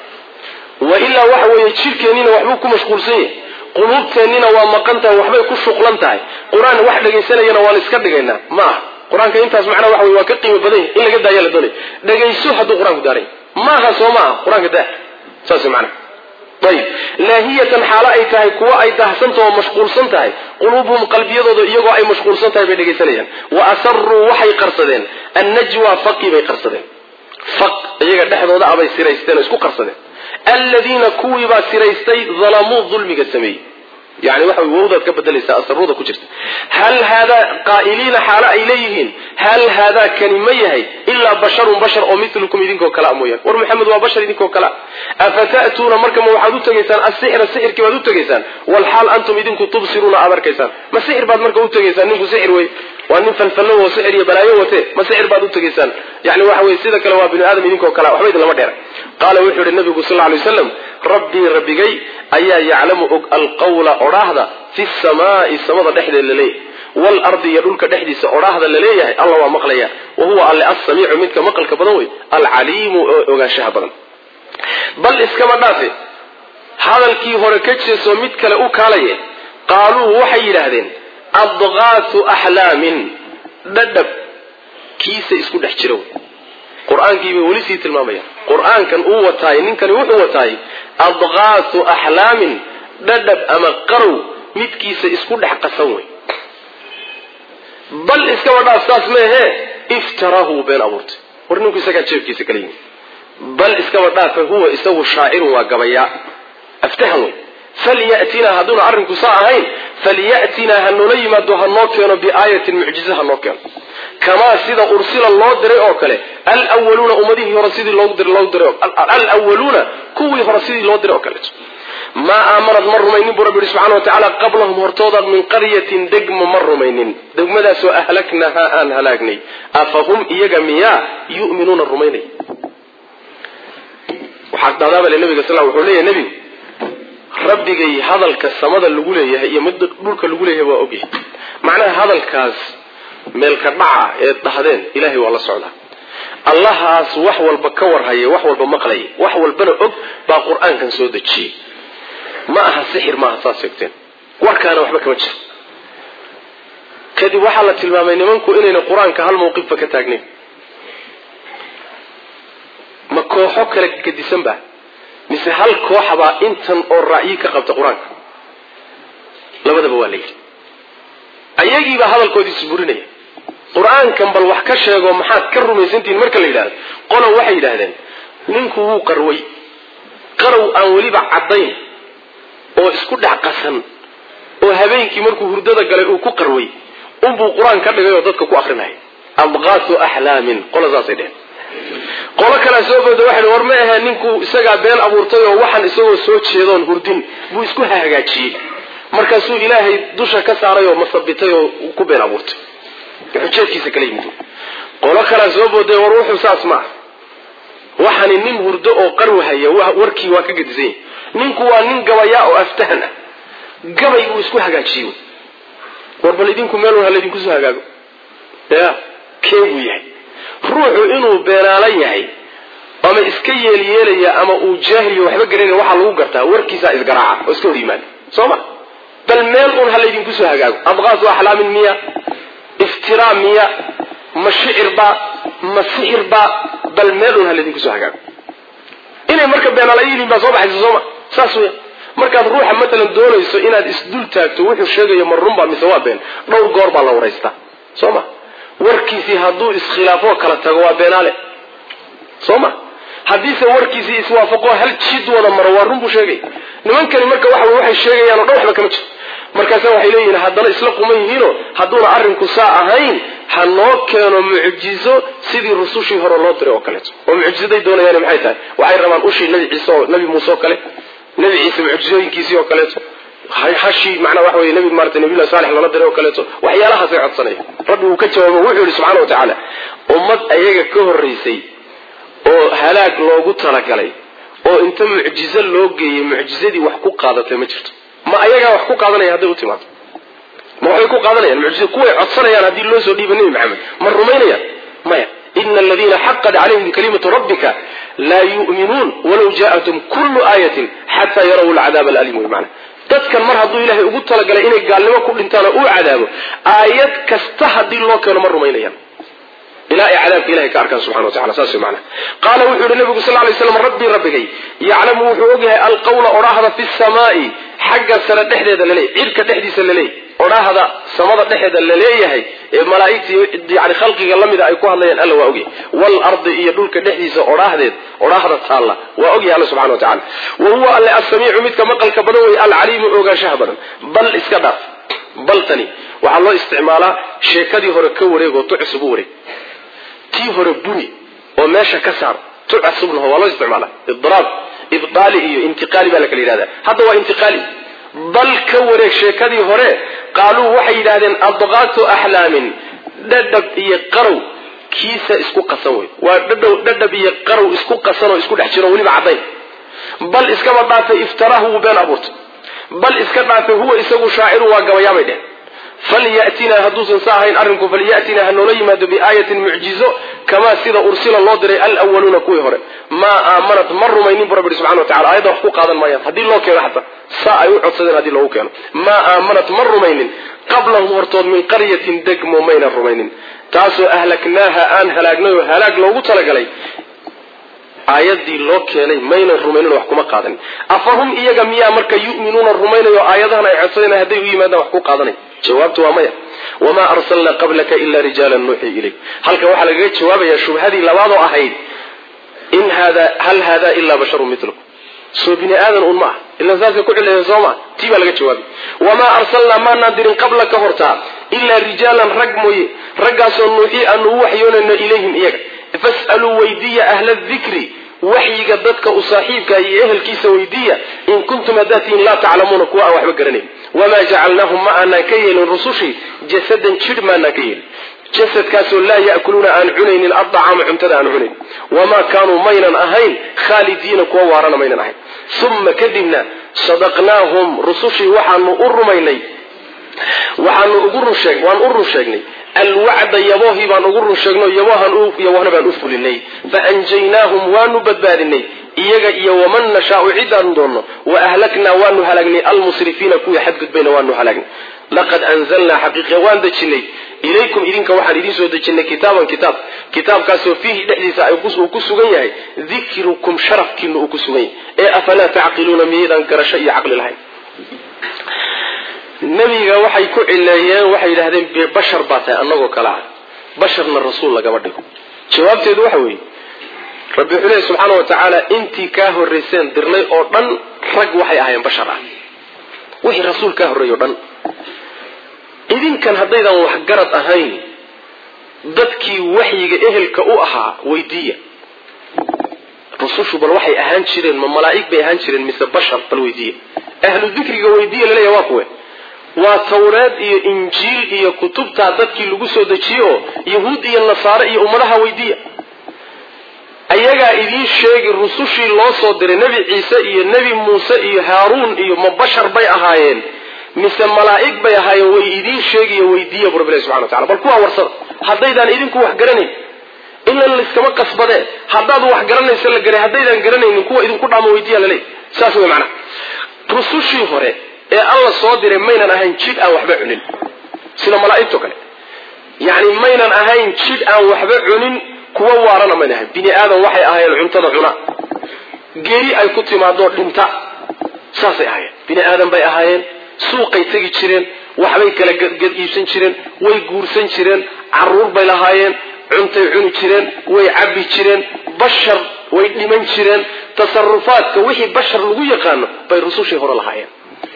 wa illa waxa way jirkeenina waxba ku mashquulsan yahay qulubteenina waa maqantahay waxbay ku shuqlan tahay quraan wax dhageysanayna waa la iska dhigaynaa ma quraanka intaas macna waxa way waa ka qiimo badan in laga daayo la doonay dhageyso haduu quraanku daaray ma aha Soomaa quraanka daa saas macna طيب لاهية حالة أي تاهي كوا أي تحسنتها ومشغولسن تاهي قلوبهم قلبيضوا إيقوا أي مشغولسن تاهي بيدقي سنيا وأسروا وحي قرصدين النجوى فقي بي قرصدين فق إيقا نحن وضع بي سيريستين اسكو قرصدين الذين كوي با سيريستي ظلموا الظلم كالسمي يعني وحي ووضع كبدا ليس أسروا ذا كجرت هل هذا قائلين حالة إليهن هل هذا كلميه إلا بشر بشر أو مثلكم يدينكو كلام وياك ورمحمد وبشر يدينكو كلام أفتأتون مركم وحدو تجيسان السحر السحر كما دو تجيسان والحال أنتم يدينكو تبصرون أبر كيسان ما السحر بعد مركم تجيسان نينكو سحر وي وأن فلفلوا وسحر يبلايو وته ما سحر بعد تجيسان يعني وحوي سيدا كلام بني آدم يدينكو كلام وحويد لما دير قال وحور النبي صلى الله عليه وسلم ربي ربي جاي أيا يعلم القول أراهدا في السماء السماء دحد الليل والأرض يدلك دحديس أراهذا لليه الله ومقليا وهو اللي السميع منك مقلك بدوي العليم وغاشها بدن بل إسكما دافي هذا الكي هركتش سوميتك لأوك عليه قالوا وحي لهذين أضغاث أحلام ددب كيس اسكو دحجرو قرآن كي ولسي تلماميا قرآن كان هو تاي نين كان هو تاي أضغاث أحلام ددب أما قرو ميت كيس اسكو دحقسوي بل اسكو داستاس ما افتراه بين أبورت ورنوك سكا تشيف كيس كليم بل اسكو داف هو يسوي شاعر وقبيا افتهموا فليأتنا هدون عرنكو ساعهين فليأتنا هنوليما دوهنوكينا بآية معجزة هنوكينا كما سيدا أرسل الله دري أوكله الأولون أمديه رسيد الله دري الله دري الأولون كوي رسيد الله دري أوكله ما آمنت مرمين برب سبحانه وتعالى قبلهم هرتوضا من قرية دقم مرمين دقم دا سو أهلكناها أن هلاكني أفهم إيجاميا يؤمنون الرميني وحتى ذهب للنبي صلى الله عليه وسلم نبي ربي هذا الكسمة اللي هي مد دولك اللي هو أوجي معناه هذا الكاس ملك الدعاء التهدين إلهي والله سعوده الله هاس وحول بكور هي وحول بمقلي وحول بنو با قرآن كان سود الشيء ما أها سحر ما أساسكتين وركان وحبك وجه كذي وحلة المامين منكو إننا القرآن كهالموقف فكتاقني ما كوحوك لك كدي سنبه مثل هالكوحة با انتن او رأيك قبط قرآن لبدا بوالي أيجي بهذا الكودي سبوريني قرآن كان بالوحكشة ومحاد كروا من سنتين مركا ليلان قولوا وحي لهذين ننكو هو قروي قروا أولي بعضين oo isku dhac qasan oo habeenkii markuu hurdada galay uu ku qarway umbu quraan ka dhigay oo dadka ku akhrinay abqaatu ahlaamin qolasaasay qola kala soo boodo waxa war ma aha ninku isaga been abuurtay oo waxan isagoo soo jeedoon hurdin buu isku hagaajiyay markaasuu ilaahay dusha ka saaray oo masabitay oo ku been abuurtay xujeedkiisa kala yimid qola kala soo boodo war wuxuu saas ma waxan nin hurdo oo qarwahaya warkii waa ka gadisay ninku waa nin gabaya oo aftahana gabay uu isku hagaajiyo war bal idinku meel wala idinku soo hagaago ya keebu yahay ruuxu inuu beeraalan yahay ama iska yeelyeelaya ama uu jaahil waxba garanay waxa lagu gartaa warkiisa isgaraaca oo iska horimaan sooma bal meel uu hal idinku soo hagaago abqaas ahlaamin miya iftiraam miya mashicir ba masihir ba bal meel uu hal idinku soo hagaago inay marka beenalayeen ba soo baxayso sooma saasuya markaad ruuxa mesela doonayso inaad isdul taagto wuxuu sheegayo marrumba mise waa been dhowr goor baa la waraysta sooma warkiisi haduu iskhilaafo kala tago waa beenaale sooma hadii se warkiisi iswaafaqo hal jid wada mar waa run buu sheegay nimankani marka waxa waxay sheegayaan oo dhowrba kama jiro markaas waxay leeyihiin hadana isla quma yihiin haduuna arrinku saa ahayn hanoo keeno mucjizo sidii rusushii hore loo diray oo kale oo mucjizaday doonayaan maxay tahay waxay rabaan ushii nabi ciise oo nabi muuse oo kale nabi ciise mucjizooyinkiisii oo kale hay hashi macna wax weey nabi maartay nabi sallallahu alayhi wa sallam oo kale waxyaalaha ay codsanay rabbi uu ka jawaabo wuxuu yiri subhanahu wa ta'ala ummad ayaga ka horeysay oo halaag loogu talagalay oo inta mucjizo loo geeyay mucjizadii wax ku qaadatay ma jirto ma ayaga wax ku qaadanaya haday u timaado ma waxay ku qaadanayaan mucjizo kuwa codsanayaan hadii loo soo dhiibay nabi maxamed ma rumaynayaan maya إن الذين حقد عليهم كلمة ربك لا يؤمنون ولو جاءتهم كل آية حتى يروا العذاب الأليم بمعنى تذكر مرة ضو إلهي أقول طلق لإنه قال لما كل انتانا أو عذابه آيات كستهدي الله كان مرة مينيا إلهي عذاب إلهي كأركان سبحانه وتعالى ساسي معنا قال وحور النبي صلى الله عليه وسلم ربي ربي يعلم وحوقها القول أراهض في السماء حق السنة تحديد للي عركة تحديث للي أراهض سماء تحديد للي ملائكتي يعني خلقي الله ماذا يكون الله ينقل وأوجي والأرض يدولك تحديث أراهض أراهض الله وأوجي الله سبحانه وتعالى وهو السميع مثل مقل كبدوي العليم أوجا شهبا بل اسكدف بل تاني وعلى الله استعماله شيكدي هركوري وتعصبوري تي هربوني وماشى كسر تعصبنا هو الله استعماله اضراب ابطالي انتقالي بالك لهذا هذا هو انتقالي بل كوري شيكدي هره قالوا وحي لهذين أضغاث أحلام ددب يقروا كيسا اسكو قسوي وددب يقروا اسكو قسنوا اسكو دحجروا ولي بعضين بل اسكما ضعف افتراه بين أبورت بل اسكما ضعف هو اسكو شاعر وقويا ميدين falyatina haduusan saahayn arrinku falyatina hanoola yimaado biaayatin mucjizo kamaa sida ursila loo diray alwaluuna kuwii hore maa aamanat ma rumaynin bu rabbi subxana wa tacala ayadda wax ku qaadan maayaan haddii loo keeno xataa saa ay u codsadeen haddii loogu keeno maa aamanat ma rumaynin qablahum hortood min qaryatin degmo maynan rumaynin taasoo ahlaknaaha aan halaagnay oo halaag loogu talagalay aayadii loo keenay maynan rumaynin wax kuma qaadanin afahum iyaga miyaa marka yu'minuuna rumaynayo aayadahan ay codsadeen hadday u yimaadaan wax ku qaadanay jawaabtu waa maya wamaa arsalnaa qablaka ila rijaalan nuuxii ilayk halkan waxaa lagaga jawaabayaa shubhadii labaadoo ahayd in hada hal hada ilaa basharun milukum soo bini aadan un ma ah ila saasay ku cilayeen soo maa tii baa laga jawaabay wamaa arsalnaa maanaan dirin qabla ka hortaa ilaa rijaalan rag mooye raggaasoo nuuxii aanu u waxyoonayno ilayhim iyaga fas'aluu weydiya ahla dikri waxyiga dadka u saaxiibka iyo ehelkiisa weydiiya in kuntum hadaatiin laa taclamuuna kuwa aan waxba garanayn wamaa jacalnaahum ma aanaan ka yeelin rusushii jasadan jidh maanaan ka yeelin jasadkaasoo laa ya'kuluuna aan cunaynin addacaama cuntada aan cunayn wamaa kaanuu maynan ahayn khaalidiina kuwa waarana maynan ahayn uma kadibna sadaqnaahum rusushii waxaanu u rumaynay waxaanu ugu runsheeg waan u run sheegnay alwacda yaboohii baan ugu run sheegno yabohan yabohna baan u fulinay faanjaynaahum waanu badbaadinay iyaga iyo waman nashaau cidaanu doonno wa ahlaknaa waanu halaagnay almusrifiina kuwii xadgudbayna waanu halaagnay laqad anzalnaa xaqiiqa waan dejinay ilaykum idinka waxaan idiin soo dejinay kitaaban kitaab kitaabkaasoo fiihi dhexdiisa uu ku sugan yahay dikrukum sharafkiina uu ku sugan yahay ee afalaa tacqiluuna miyaydaan garasho iyo caqli lahayn nabiga waxay ku cileeyeen waxay yidhaahdeen bashar baa tahay annagoo kale ah basharna rasuul lagama dhigo jawaabteedu waxa weeye rabbi wuxuu leeyahy subxaana wa tacaala intii kaa horrayseen dirnay oo dhan rag waxay ahaayeen bashar ah wixii rasuul kaa horreeyey o dhan idinkan haddaydan waxgarad ahayn dadkii waxyiga ehelka u ahaa weydiiya rusushu bal waxay ahaan jireen ma malaa'ig bay ahaan jireen mise bashar bal weydiiya ahlu dikriga weydiiya laleeyahay waa kuwe waa tawreed iyo injiil iyo kutubtaa dadkii lagu soo dejiyey oo yahuud iyo nasaare iyo ummadaha weydiiya ayagaa idiin sheegi rusushii loo soo diray nebi ciise iyo nebi muuse iyo haaruun iyo ma bashar bay ahaayeen mise malaa'ig bay ahaayeen way idiin sheegiyo weydiiya bu rabbilahi subxana wa tacala bal kuwaa warsada haddaydaan idinku wax garanayn ilan layskama qasbadee haddaad wax garanaysa la garay haddaydaan garanaynin kuwa idinku dhaamo weydiiya laleeyahy saas wey macnaha rusushii hore ee alla soo diray maynan ahayn jidh aan waxba cunin sida malaa'igto kale yacni maynan ahayn jidh aan waxba cunin kuwa waarana maynan ahayn bini aadan waxay ahaayeen cuntada cuna geeri ay ku timaadoo dhinta saasay ahaayeen bini aadan bay ahaayeen suuqay tegi jireen waxbay kala gad iibsan jireen way guursan jireen carruur bay lahaayeen cuntay cuni jireen way cabbi jireen bashar way dhiman jireen tasarufaadka wixii bashar lagu yaqaano bay rusushii hore lahaayeen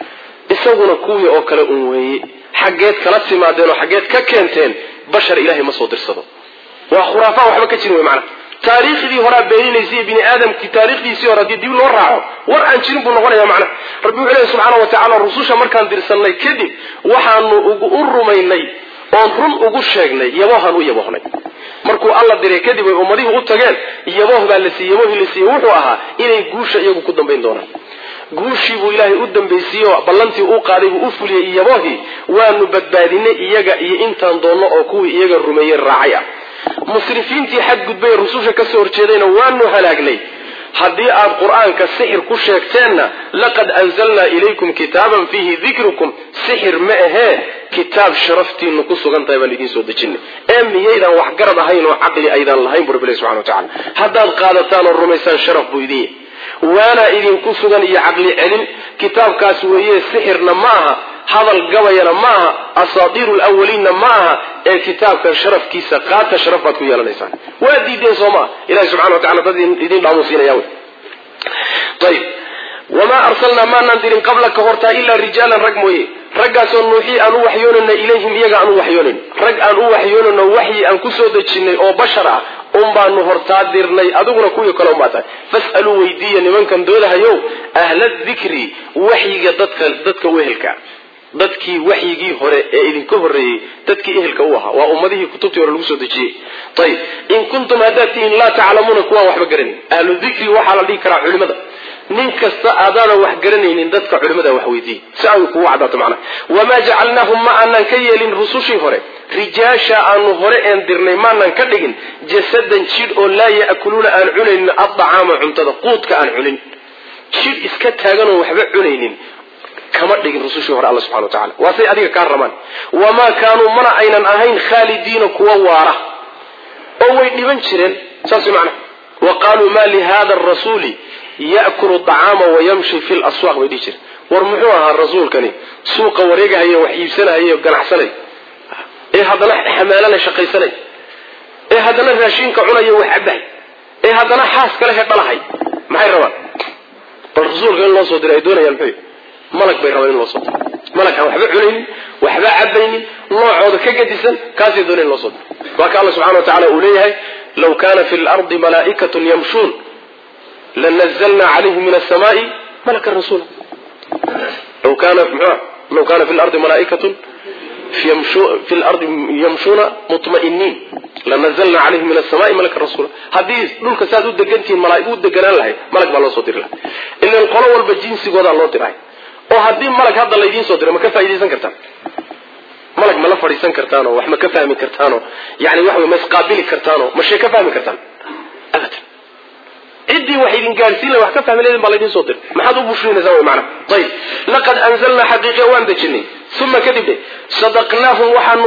isaguna kuwii oo kale un weeye xaggeed kala timaadeen oo xaggeed ka keenteen bashar ilaahay ma soo dirsado waa khuraafaa waxba ka jirin wey macana taariikhdii horaa beeninaysay bini aadamkii taariikhdiisii hore haddii dib loo raaco war aan jirin buu noqonaya macnaha rabbi wuxuu leeyahy subxaana wa tacaala rususha markaan dirsannay kadib waxaanu u rumaynay oon run ugu sheegnay yaboohaan u yaboohnay markuu alla diray kadib ay ummadihii u tageen yabooh baa la siiyey yaboohii la siiyey wuxuu ahaa inay guusha iyagu ku dambayn doonaan guushii buu ilaahay u dambaysiiyey oo ballantii uu qaaday buu u fuliyey iyaboohii waanu badbaadinay iyaga iyo intaan doonno oo kuwii iyaga rumeeyey raacay ah musrifiintii xadgudbay rususha ka soo horjeedayna waanu halaagnay haddii aad qur-aanka sixir ku sheegteenna laqad anzalnaa ilaykum kitaaban fiihi dikrukum sixir ma ahee kitaab sharaftiinu ku sugan tahay baan idiin soo dejinay ee miyaydaan waxgarad ahayn oo caqli aydaan lahayn bu rabbilahi subxana wa tacala haddaad qaadataan oo rumaysaan sharaf buu idin yahay waana idinku sugan iyo caqli celin kitaabkaas weeye sixirna ma aha hadal gabayana ma aha asaatiiru lawaliinna ma aha ee kitaabkan sharafkiisa qaata sharaf baad ku yeelanaysaan waa diideen soo maa ilahi subxana wa tacala dad idin dhaamuusiinaya wy ayib wamaa arsalnaa maanaan dirin qabla ka hortaa ilaa rijaalan rag mooye raggaasoo nuuxii aan u waxyoonayna ilayhim iyaga aan u waxyoonayn rag aan u waxyoonayno waxyi aan ku soo dejinnay oo bashar ah un baanu hortaa dirnay adiguna kuwii kale unbaa tahay fas'aluu weydiiya nimankan doodahayow ahla dikri waxyiga dadka dadka wehelka dadkii waxyigii hore ee idinka horreeyey dadkii ehelka u ahaa waa ummadihii kutubtii hore lagu soo dejiyey ayib in kuntum haddaad tihiin laa taclamuuna kuwaan waxba garanin ahlu dikri waxaa la dhihi karaa culimada nin kasta aadaana wax garanaynin dadka culimada wax weydiiyey si ay kugu cadaato macnaha wamaa jacalnaahum ma aanan ka yeelin rusushii hore rijaasha aanu hore een dirnay maanan ka dhigin jasadan jidh oo laa ya'kuluuna aan cunaynin addacaama cuntada quudka aan cunin jidh iska taaganoo waxba cunaynin kama dhigin rusushii hore alla subxana wa tacala waa say adiga kaa rabaan wamaa kaanuu mana aynan ahayn khaalidiina kuwa waara oo way dhiban jireen saas macnaha wa qaaluu ma lihada arasuuli ya'kulu acaama wayamshi fi laswaaq bay dhihi jireen war muxuu ahaa rasuulkani suuqa wareegahaya wax iibsanahaya ganacsanay ee haddana xamaalana shaqaysanay ee haddana raashinka cunaya wax cabahay ee haddana xaas kale he dhalahay maxay rabaan bal rasuulka in loo soo diray ay doonayaan muxuu malag bay rabaan in loo soo diray malag aan waxba cunaynin waxba cabaynin noocooda ka gadisan kaasay dooneen in loo soo diray waa ka alla subxana wa tacala uu leeyahay law kana fi lardi malaa'ikatun yamshuun lanazalna calayhim min asamaai malakan rasuula law kana law kana fi lardi malaa'ikatun في الأرض يمشون مطمئنين لنزلنا عليهم من السماء ملك الرسول حديث دولك سادو دغنتين ملائكه دغنان لهي ملك با لو سو دير لا ان القلو والب جنسيغودا لو ديراي oo hadii malag hadda la idin soo diray ma ka faa'iideysan kartaan malag ma la fariisan kartaan oo wax ma ka fahmi kartaan oo yaani wax ma isqaabili kartaan oo ma shay ka fahmi kartaan abadan idii wax idin gaarsiin wax ka fahmi leedin baa la idin soo diray maxaad u bushinaysaa way macna tayib laqad anzalna haqiqa waan dajinay thumma kadib sadaqnahum waxaan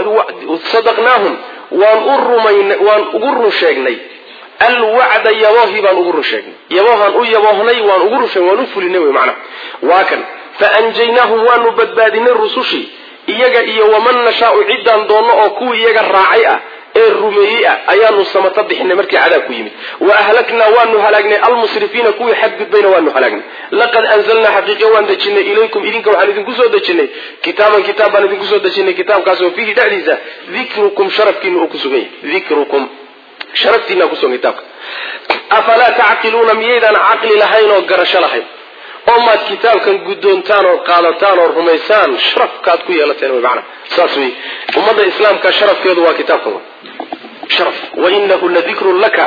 sadaqnahum waan urrumayn waan ugu run sheegnay alwa'da yawahi baan ugu run sheegnay yawahan u yawahnay waan ugu run sheegnay waan u fulinay way macna waa kan fa anjaynahum wa nubadadina rusushi iyaga iyo waman nashaa'u cidan doono oo kuwa iyaga raacay ah ee rumeeyay ayaanu samata bixinay markii cadaab ku yimid wa ahlakna wa nu halagnay almusrifiina kuwa xad gudbayna wa nu halagnay laqad anzalna haqiqa wa dajinay ilaykum idinka waxaan idinku soo dajinay kitaaban kitaaban idinku soo dajinay kitaabkaas oo fihi dhaliisa dhikrukum sharafkiina oo ku sugay dhikrukum sharaftiina ku sugay kitaabka afala ta'qiluna miyadan aqli lahayn oo garasho lahayn oo maad kitaabkan gudoontaan oo qaadataan oo rumaysaan sharafkaad ku yeelateen way macna saaswi ummadda islaamka sharafkeedu waa kitaabkan sharaf wa innahu ladhikrun laka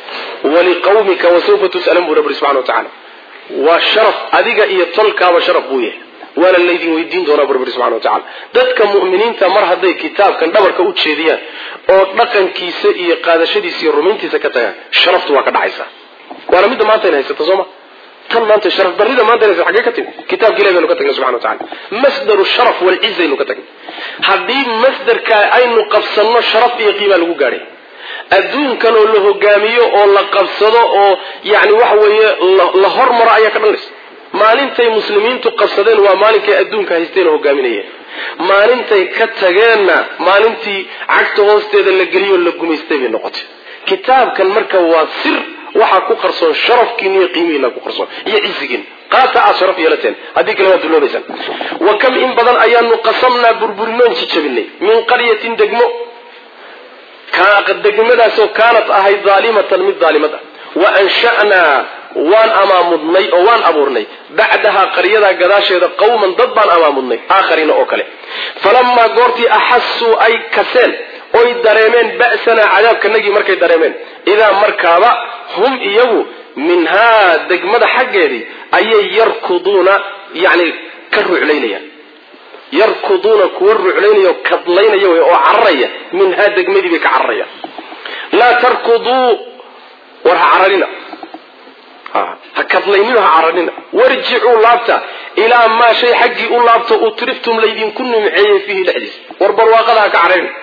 wa liqawmika wa sawfa tus'alun bi rabbi subhanahu wa ta'ala wa sharaf adiga iyo tolkaaba sharaf buu yahay wala leedin weydiin doona rabbi subhanahu wa ta'ala dadka mu'miniinta mar haday kitaabkan dhabarka u jeediyaan oo dhaqankiisa iyo qaadashadiisa iyo rumayntiisa ka tagaan sharaftu waa ka dhacaysa wala mid maanta inay haysato Soomaa tan maanta sharaf darida maanta inay xagee ka timi kitaabka Ilaahay ka tagay subhanahu wa ta'ala masdaru sharaf wal izza inuu ka tagay hadii masdarka aynu qabsano sharaf iyo qiimo lagu gaaray adduunkan oo la hogaamiyo oo la qabsado oo yaani wax weeye la hormaro ayaa ka dhalis maalintay muslimiintu qabsadeen waa maalinkay adduunka haysteen oo hogaaminayeen maalintay ka tageenna maalintii cagta hoosteeda la geliyo la gumaystay bay noqotay kitaabkan marka waa sir waxa ku qarsoon sharafkiina iyo qiimihiina ku qarsoon iyo cizigiin qaata asharaf yeelateen hadii kale waa duloobaysan wa kam in badan ayaanu qasamna burburinoon jabinay min qaryatin degmo ka qadagmadaasoo kaanat ahay zaalimatan mid zaalimada wa ansha'na waan amaamudnay oo waan abuurnay bacdaha qaryada gadaasheeda qawman dad baan amaamudnay aakhariina oo kale falamma goortii ahassu ay kaseen oy dareemeen ba'sana cadaabkanagi markay dareemeen idaa markaaba hum iyagu minhaa degmada xaggeedii ayay yarkuduuna yani ka ruclaynayaan yarkuduuna kuwa ruclaynaya kadlaynaya oo cararaya minhaa degmadii bay ka cararayaan laa tarkuduu war ha cararina ha kadlaynina ha cararina warjicuu laabta ilaa maa shay xaggii u laabta utriftum laydinku nimceeyey fiihi dhexdiis war barwaaqada ha ka cararina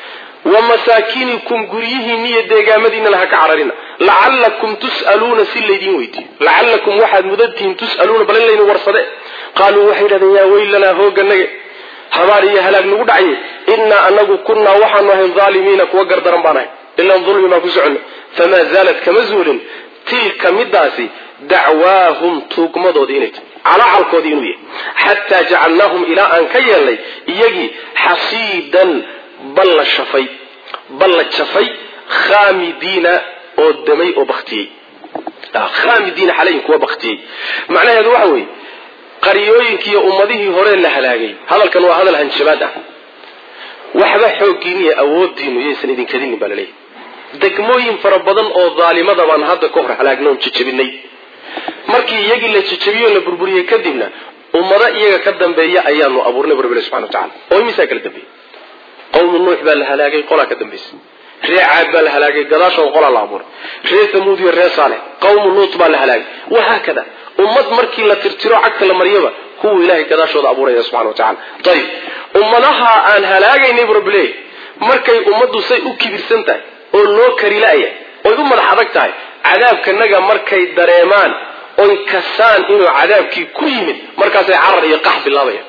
ومساكنكم غريهين iyo deegaamadiina la ka cararina la'allakum tus'aluna silaydin weydi la'allakum waxad mudadtiin tus'aluna balayna warsade qalu wahidana ya waylana hooganaga habaariya halaag nagu dhacay inna anagu kunna waxaanu ahay zaalimiina kuwa gardaran baanahay illa dhulmi ma ku socno fama zalat kama zuulin tilka midaasi da'waahum tuugmadoodii ala alkoodii inuu yahay hatta ja'alnahum ila an kayalay iyagi hasiidan balla shafay balla shafay khamidina oo damay oo baqtiyay khamidina xalayn kuwa baqtiyay macnaheedu waxa weey qariyooyinkii iyo ummadihii hore la halaagay hadalkan waa hadal hanjabaad ah waxba xoogiin iyo awoodiinu yeesan idin kadin balay degmooyin fara badan oo zaalimada baan hadda ka hor halaagnoon jijibinay markii iyagii la jajabiyo la burburiyay kadibna ummada iyaga ka dambeeya ayaanu abuurnay rabbi subhanahu wa ta'ala oo imisa kala dambeeyay qawm nuux baa la halaagay qola ka dambeysay ree caad baa la halaagay gadaashood qola la abuuray ree thamuud iyo ree saalix qawm nuux baa la halaagay waxa kada ummad markii la tirtiro cagta la mariyaba kuwa ilaahay gadaashooda abuuray subhanahu wa ta'ala tayib ummadaha aan halaagaynay rabbi markay ummaddu say u kibirsan tahay oo loo kari laayay oo u madax adag tahay cadaabkanaga markay dareemaan oo kasaan inuu cadaabkii ku yimid markaas ay carar iyo qax bilaabayaan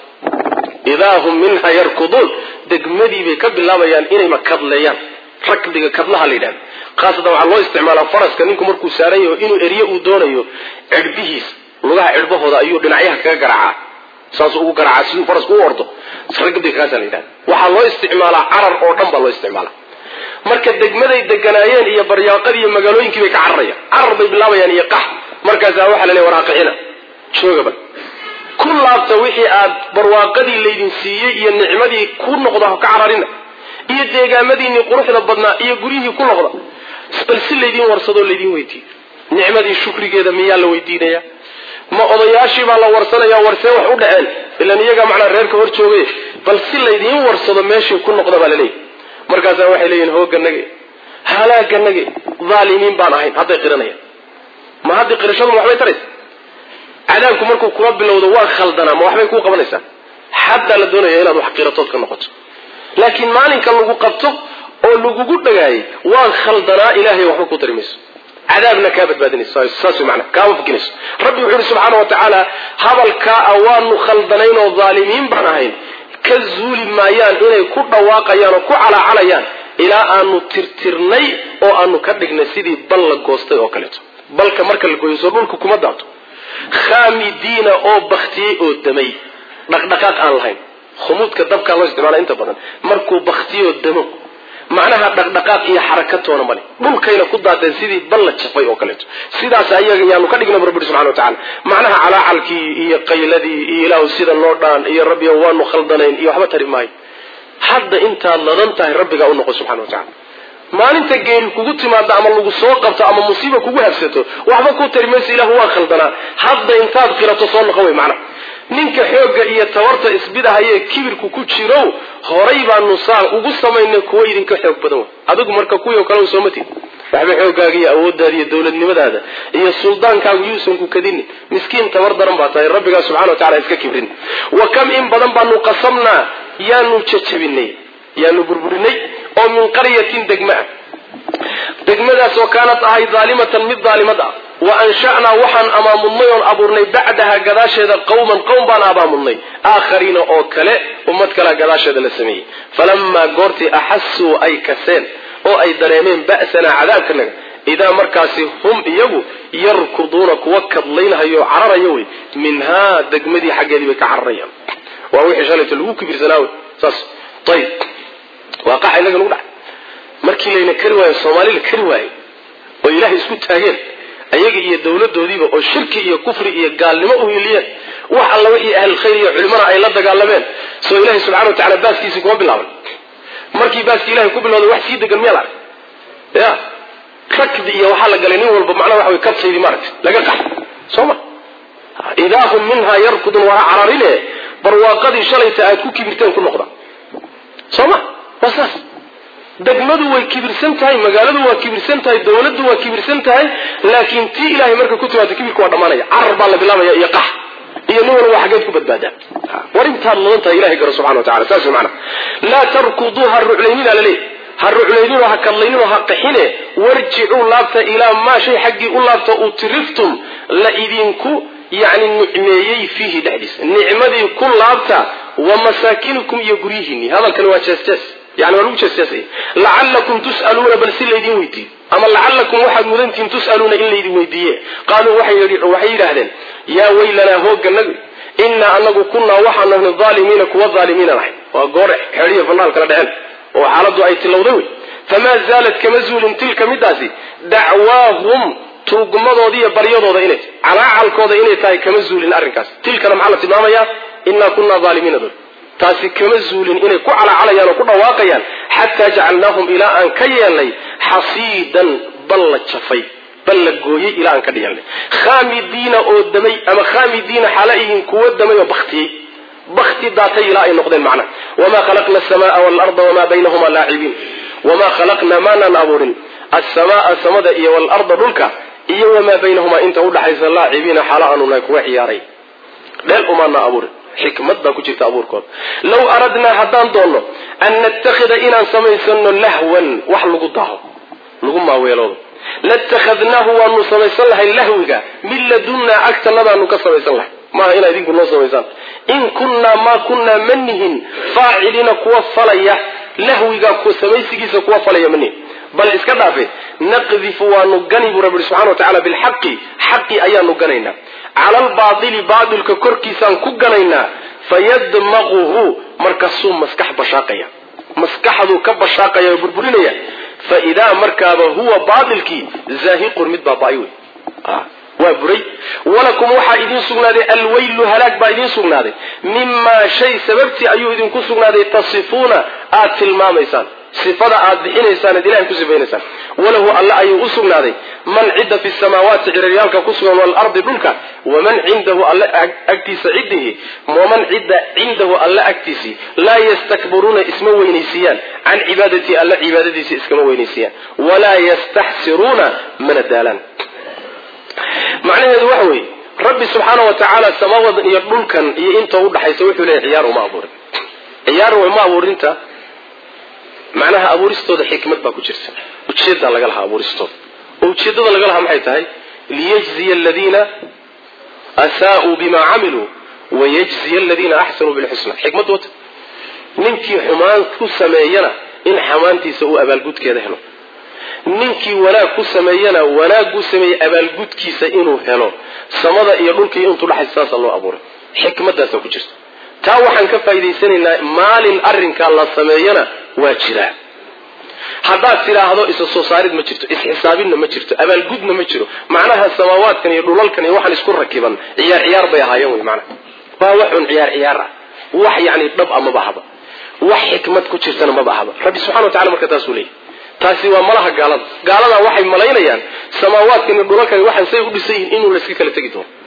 idahum minha yarkudun degmadii bay ka bilaabayaan inay makadleeyaan rakdiga kadlaha leeyahay qaasada waxa loo isticmaalaa faraska ninku markuu saaran yahay inuu eriyo uu doonayo cirbihiis lugaha cirbahooda ayuu dhinacyaha kaga garaaca saas uu garaaca si farasku u ordo rakdiga kaasa leeyahay waxa loo isticmaalaa carar oo dhan baa loo isticmaalaa marka degmaday deganaayeen iyo baryaaqadii iyo magaalooyinkii bay ka cararayaan carar bay bilaabayaan iyo qax markaas waxa la leeyahay waraaqina joogaba kullaabta wixii aad barwaaqadii leedin siiyay iyo nicmadii ku noqdo ka cararina iyo deegaamadii quruxda badnaa iyo guriyihii ku noqdo bal si leedin warsado leedin weydii nicmadii shukrigeeda miyaa la weydiinaya ma odayaashii baa la warsanaya warsee wax u dhaceen ilaan iyaga macna reerka hor joogay bal si leedin warsado meeshii ku noqdo baa la leeyahay markaas waxay leeyihiin hooganage halaaganage zaalimiin baan ahayn hadday qiranayaan ma hadda qirashadu waxbay taraysaa cadaabku markuu kula bilowdo waa khaldana ma waxbay ku qabanaysaa hadda la doonayo inaad wax qiratood ka noqoto laakiin maalinka lagu qabto oo lagu dhagaayay waa khaldana ilaahay waxba ku tarimayso cadaabna ka badbaadinayso saas macna ka wafginayso rabbi wuxuu subhanahu wa ta'ala habalka awaanu khaldanayn oo zaalimiin baan ahayn kazuuli maayaan inay ku dhawaaqayaan oo ku calaacalayaan ilaa aanu tirtirnay oo aanu ka dhignay sidii bal la goostay oo kaleeto balka marka la gooyo dhulku kuma daato khamidiina oo baktiyay oo damay dhaqdhaqaaq aan lahayn khumuudka dabka loo isticmaalo inta badan markuu baktiyo damo macnaha dhaqdhaqaaq iyo xarakatoona male dhulkayna ku daadeen sidii bal la jafay oo kaleeto sidaas ayaga yaanu ka dhignay rabbi subhanahu wa ta'ala macnaha calaalkii iyo qayladii iyo ilaahu sida loo dhaan iyo rabbi waanu khaldanayn iyo waxba tari maay hadda inta ladan tahay rabbiga u noqo subhanahu wa ta'ala maalinta geeri kugu timaado ama lagu soo qabto ama musiibo kugu habsato waxba ku tarimayso ilaahu waa khaldana hadda intaad qirato soo noqoy macna ninka xooga iyo tawarta isbidahaye kibirku ku jiro horay baa nusaa ugu sameeyay kuwa idinka xoog badan adigu marka kuyo kale soo matid waxba xoogaaga iyo awooddaada iyo dawladnimadaada iyo sultaankaagu yuusan ku kadin miskiin tawar daran baa tahay rabbiga subhanahu wa ta'ala iska kibrin wa kam in badan baanu qasamna yaanu jajabinay yaanu burburinay oo min qaryatin degma degmadaas oo kaanat ahay zaalimatan mid zaalimada wa ansha'na waxan amaamunay oo abuurnay bacdaha gadaasheeda qawman qawm baan abaamudnay aakhariina oo kale ummad kala gadaasheeda la sameeyay falamma goorti ahassu ay kaseen oo ay dareemeen ba'sana cadaabkanaga idaa markaasi hum iyagu yarkuduuna kuwa kadlaynayo cararayo way minha degmadii xageedii bay ka cararayaan waa wixii shalayta lagu kibirsanaaw saas tayib waaqac inaga lagu dhac markii layna kari waayo Soomaaliya kari waayo oo ilaahay isku taageen ayaga iyo dawladoodiiba oo shirki iyo kufri iyo gaalnimo u hiliyeen wax alla wixii ahl khayr iyo culimada ay la dagaalameen soo ilaahay subhanahu wa ta'ala baaskiisa kuma bilaabay markii baaski ilaahay ku bilowday wax sii degan meel ah ya rakdi iyo waxa la galay nin walba macna waxa way ka saydi marag laga qax sooma idahum minha yarkudun wa ararine barwaaqadi shalayta aad ku kibirteen ku noqda sooma wasas degmadu way kibirsan tahay magaaladu waa kibirsan tahay dawladdu waa kibirsan tahay laakiin tii ilaahay marka ku timaado kibirku waa dhamaanaya carar baa la bilaabaya iyo qax iyo nin walba xageed ku badbaada warinta loonta ilaahay gar subhanahu wa ta'ala taasoo macna la tarkuduha ru'laynina lali harru'laynina ha kallayno ha qaxine warji'u laabta ila ma shay xaqi u laabta u tiriftum la idinku yani ni'meeyay fihi dhahdis ni'madii ku laabta wa masakinukum iyo guriyihini hada kale waa jeesjees يعني ولو جساسي لعلكم تسألون بل سل يدين ويدي أما لعلكم واحد مدنتين تسألون إلا يدين ويدي قالوا وحي وحي لهذين يا ويلنا هو النبي إنا أنه كنا وحنا من الظالمين كوا الظالمين رحم وقرع حريه في النار كلا دهن وحالده أي تلوذوي فما زالت كمزول تلك مداسي دعواهم ترقمضوا دي بريضوا دينيت على عالكوا دينيت هاي كمزول الأرنكاس تلك نمحلة إمامية إنا كنا ظالمين دول taasi kama zuulin inay ku calaacalayaan oo ku dhawaaqayaan hatta ja'alnahum ila an kayyalay hasidan balla jafay bal la gooyey ilaa aan ka dhiganay khaamidiina oo damay ama khaamidiina xalaihin kuwa damay oo baktiyey bakti daatay ilaa ay noqdeen macna wamaa khalaqna asamaa waalarda wamaa baynahuma laacibiin wamaa khalaqna maanan abuurin assamaa samada iyo waalarda dhulka iyo wamaa baynahumaa inta udhaxaysa laacibiina xaala aanu nahay kuwa ciyaaray dheel umaana abuurin xikmad baa ku jirta abuurkooda law aradnaa haddaan doonno an nattakhida inaan samaysano lahwan wax lagu daho lagu maaweeloodo latakhadnaahu waanu samaysan lahay lahwiga min ladunnaa agtanadaanu ka samaysan lahay maaha inaa idinku noo samaysaan in kunnaa maa kunnaa manihin faaciliina kuwa falaya lahwiga ku samaysigiisa kuwa falaya manihin bal iska dhaafe naqdifu waanu gani buu rabbi subxana wa tacala bilxaqi xaqi ayaanu ganaynaa cala albaatili baatilka korkiisaan ku ganaynaa fayadmaquhu markaasuu maskax bashaaqaya maskaxduu ka bashaaqaya oo burburinaya faidaa markaaba huwa baatilkii zaahiqun mid baaba-ay wey waa buray walakum waxaa idiin sugnaaday alwaylu halaag baa idiin sugnaaday mimaa shay sababtii ayuu idinku sugnaaday tasifuuna aad tilmaamaysaan sifada aad bixinaysaan ad ilahay ku sifaynaysaan walahu alla ayuu u sugnaaday man cidda fi samaawaati ciraryaalka ku sugan waalardi dhulka waman cindahu alla agtiisa ciddihi waman cidda cindahu alla agtiisii laa yastakbiruuna isma weynaysiiyaan can cibaadatii alla cibaadadiisa iskama weynaysiiyaan walaa yastaxsiruuna mana daalaan macnaheedu waxa weeye rabbi subxaana wa tacaala samaawadan iyo dhulkan iyo inta udhaxaysa wuxuu leeyahy ciyaar uma abuurin ciyaar uma abuurinta macnaha abuuristooda xikmad baa ku jirta ujeedaa laga lahaa abuuristooda oo ujeedada laga lahaa maxay tahay liyajziya aladiina asaa'uu bima camiluu wayajziya aladiina axsanuu bilxusna xikmad wata ninkii xumaan ku sameeyana in xamaantiisa uu abaalgudkeeda helo ninkii wanaag ku sameeyana wanaaguu sameeyey abaalgudkiisa inuu helo samada iyo dhulka iyo intuu dhaxaysa saasa loo abuuray xikmadaasa ku jirta taa waxaan ka faa'iidaysanaynaa maalin arrinkaa la sameeyana waa jiraa haddaad tidhaahdo isa soo saarid ma jirto isxisaabinna ma jirto abaalgudna ma jiro macnaha samaawaadkan iyo dhulalkan iyo waxaan isku rakiban ciyaar ciyaar bay ahaayeen wey macnaha waa waxun ciyaar ciyaar ah wax yacni dhab a maba ahaba wax xikmad ku jirtana maba ahaba rabbi subxana wa tacala marka taasuu leeyahy taasi waa malaha gaalada gaaladaa waxay malaynayaan samaawaadkan iyo dhulalkan waxaan say u dhisan yihiin inuu layska kala tegi doono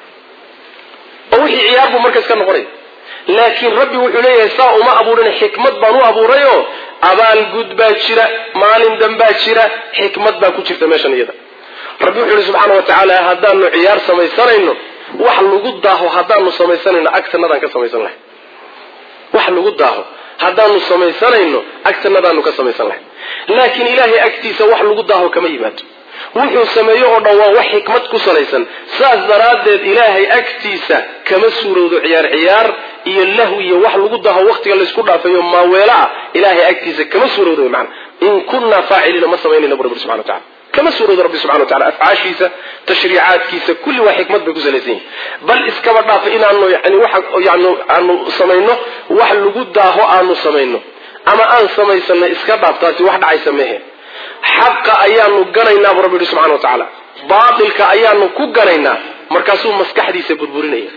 oo wixii ciyaar buu markaas ka noqonaya laakiin rabbi wuxuu leeyahay saa uma abuurin xikmad baan u abuurayoo abaalgud baa jira maalin danbaa jira xikmad baa ku jirta meeshan iyada rabbi wuxuu yihi subxaana wa tacaala haddaanu ciyaar samaysanayno wax lagu daaho haddaanu samaysanayno agtanadaan ka samaysan lahay wax lagu daaho haddaanu samaysanayno agtanadaanu ka samaysan lahay laakiin ilaahay agtiisa wax lagu daaho kama yimaado wuxuu sameeyo oo dhan waa wax xikmad ku salaysan saas daraaddeed ilaahay agtiisa kama suurowdo ciyaar ciyaar iyo lahwi iyo wax lagu daho waqtiga laysku dhaafayo maaweelo ah ilaahay agtiisa kama suurowdo macna in kunnaa faaciliina ma samaynayna bu rabbi subxana wa tacala kama suurowdo rabbi subxana wa tacala afcaashiisa tashriicaadkiisa kulli waa xikmad bay ku salaysan yihin bal iskaba dhaafa inaanu yani waxa yani aanu samayno wax lagu daaho aanu samayno ama aan samaysano iska dhaaf taasi wax dhacaysa mehe xaqa ayaanu ganaynaa bu rabbi yihi subxana wa tacaala baatilka ayaanu ku ganaynaa markaasuu maskaxdiisa burburinaya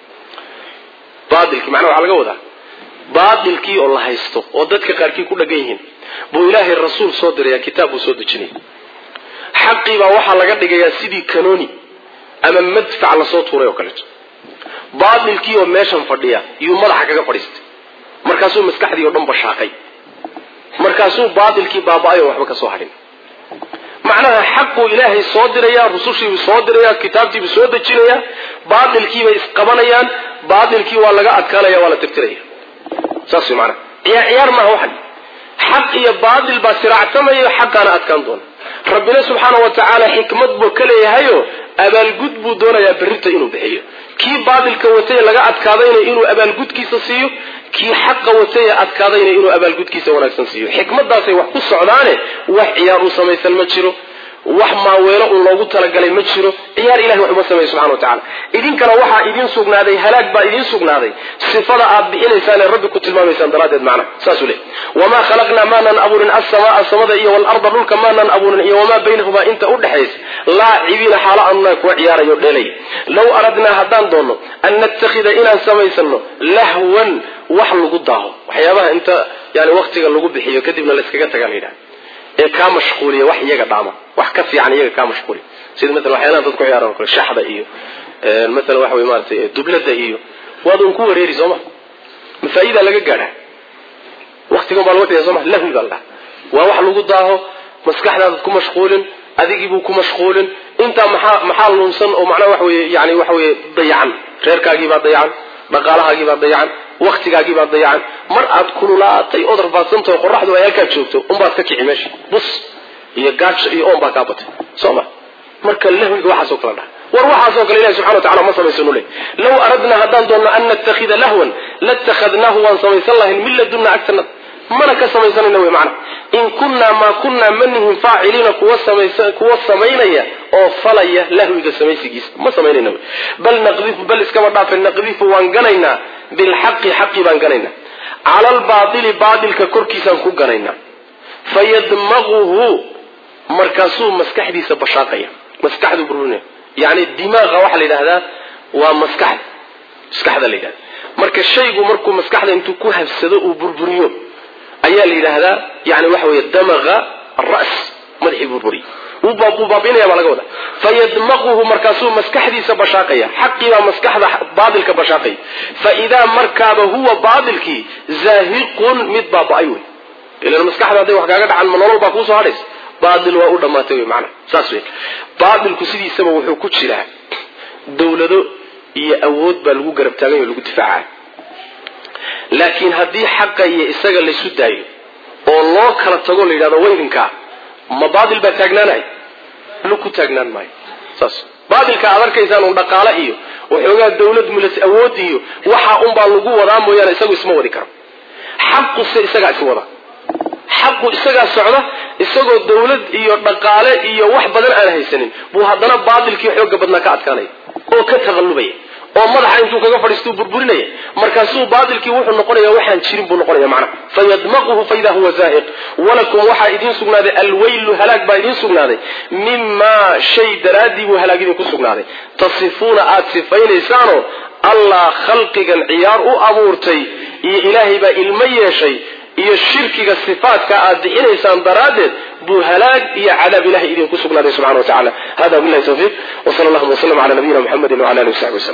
baatilkii macnaha waxaa laga wadaa baatilkii oo la haysto oo dadka qaarkii ku dhagan yihiin buu ilaahay rasuul soo diraya kitaab buu soo dejinaya xaqii baa waxaa laga dhigayaa sidii kanooni ama madfac lasoo tuuray oo kaleeto baatilkii oo meeshan fadhiya yuu madaxa kaga fadhiistay markaasuu maskaxdii oo dhan bashaaqay markaasuu baatilkii baaba-ay oo waxba ka soo hadhin macnaha xaquu ilaahay soo diraya rusushiibuu soo diraya kitaabtiibuu soo dejinaya baatilkiibay isqabanayaan baatilkii waa laga adkaanaya waa la tirtiraya saas way macnaha ciyaar ciyaar maaha waxan xaq iyo baatil baa siraacsamaya xaqaana adkaan doona rabbina subxaana wa tacaala xikmad buu ka leeyahayo abaalgud buu doonayaa berrinta inuu bixiyo kii baatilka watay laga adkaadayna inuu abaalgudkiisa siiyo kii xaqa watay adkaadayna inuu abaalgudkiisa wanaagsan siiyo xikmadaasay wax ku socdaane wax ciyaar uu samaysan ma jiro wax maaweelo uu loogu talagalay ma jiro ciyaar ilahay wax uma sameeyo subxana wa tacala idinkana waxaa idiin sugnaaday halaag baa idiin sugnaaday sifada aad bixinaysaan ee rabbi ku tilmaamaysaan daraaddeed macna saasuu leey wamaa khalaqnaa maanan abuurin assamaa samada iyo waalarda dhulka maanan abuurin iyo wamaa baynahumaa inta udhexaysa laacibiina xaalo aanunaa kuwa ciyaarayo dheelay low aradnaa haddaan doonno an nattakhida inaan samaysano lahwan wax lagu daaho waxyaabaha inta yani waktiga lagu bixiyo kadibna layskaga tagaa la yidhaha ee kaa mashquuliya wax iyaga dhaama wax ka fiican iyaga kaa mashquuliya sida مثلا waxyaalaha dadku ciyaaraan kale shaxda iyo ee مثلا waxa way maartay dublada iyo waadun ku wareeri Soomaa ma faa'iido laga gaadha waqtigan baa waqtiga Soomaa la hulgalda waa wax lagu daaho maskaxdaada ku mashquulin adigiibu ku mashquulin inta maxaa maxaa lunsan oo macna wax way yaani wax way dayacan reerkaagii baa dayacan dhaqaalahaagii baa dayacan waqtigaagii baa dayacan mar aad kululaatay oo darbaasantay qorraxdu ay halka joogto um baad ka kici meesha bus iyo gaaj iyo oon baa ka batay Soomaa marka lahwiga waxa soo kala dhaca war waxa soo kala Ilaahay subhanahu wa ta'ala ma samaysano leh law aradna hadan doona an nattakhidha lahwan lattakhadnahu wa samaysan lahin min ladunna aktana mana ka samaysanayna way macna in kunna ma kunna manhum fa'ilina kuwa samaysan kuwa samaynaya oo falaya lahwiga samaysigiis ma samaynayna bal naqdif bal iskaba dhaafay naqdif waan ganayna bil haqqi haqqi baan ganayna ala al batil batilka korkiisan ku ganayna fayadmaghuhu markaasuu maskaxdiisa bashaaqaya maskaxdu burburina yaani dimaaga waxa la yiraahdaa waa maskax maskaxda la yiraahdaa marka shaygu markuu maskaxda intuu ku habsado uu burburiyo ayaa la yiraahdaa yaani waxa weeye damaga ar-ra's madxi burburi uu baabu baabinaya baa laga wadaa fayadmaghuhu markaasuu maskaxdiisa bashaaqaya xaqi waa maskaxda baadilka bashaaqay fa idaa markaaba huwa baadilki zaahiqun mid baabay way ila maskaxda haday wax kaaga dhacan nolol baa ku soo hadhays baadil waa u dhamaatay way macna saas way baadilku sidiisaba wuxuu ku jiraa dawlado iyo awood baa lagu garab taagan oo lagu difaacay laakiin hadii xaqa iyo isaga la isu daayo oo loo kala tago la yiraahdo weydinka ma baadil ba taagnaanay lu ku taagnaan maayo saas baadilka aad arkaysan uu dhaqaale iyo waxoogaa dawlad mulas awood iyo waxa un baa lagu wadaa mooyaan isagu isma wadi karo xaqu isaga is wada xaqu isaga socda isagoo dawlad iyo dhaqaale iyo wax badan aan haysanin buu hadana baadilkii xoog badna ka adkaanay oo ka taqallubay oo madaxa intuu kaga fadhiisto burburinaya markaasuu baadilkii wuxuu noqonayaa waxaan jirin buu noqonayaa macna fayadmaghuhu fa idha huwa zaahiq walakum waxa idin sugnaaday alwayl halaag baa idin sugnaaday mimma shay daraadi buu halaag idin ku sugnaaday tasifuna aad sifaynaysaano allah khalqigan ciyaar u abuurtay iyo ilaahay baa ilma yeeshay iyo shirkiga sifaadka aad bixinaysaan daraadeed buu halaag iyo cadaab ilaahay idin ku sugnaaday subhanahu wa ta'ala hada billahi tawfiq wa sallallahu wa sallam ala nabiyyina muhammadin wa ala alihi wa sahbihi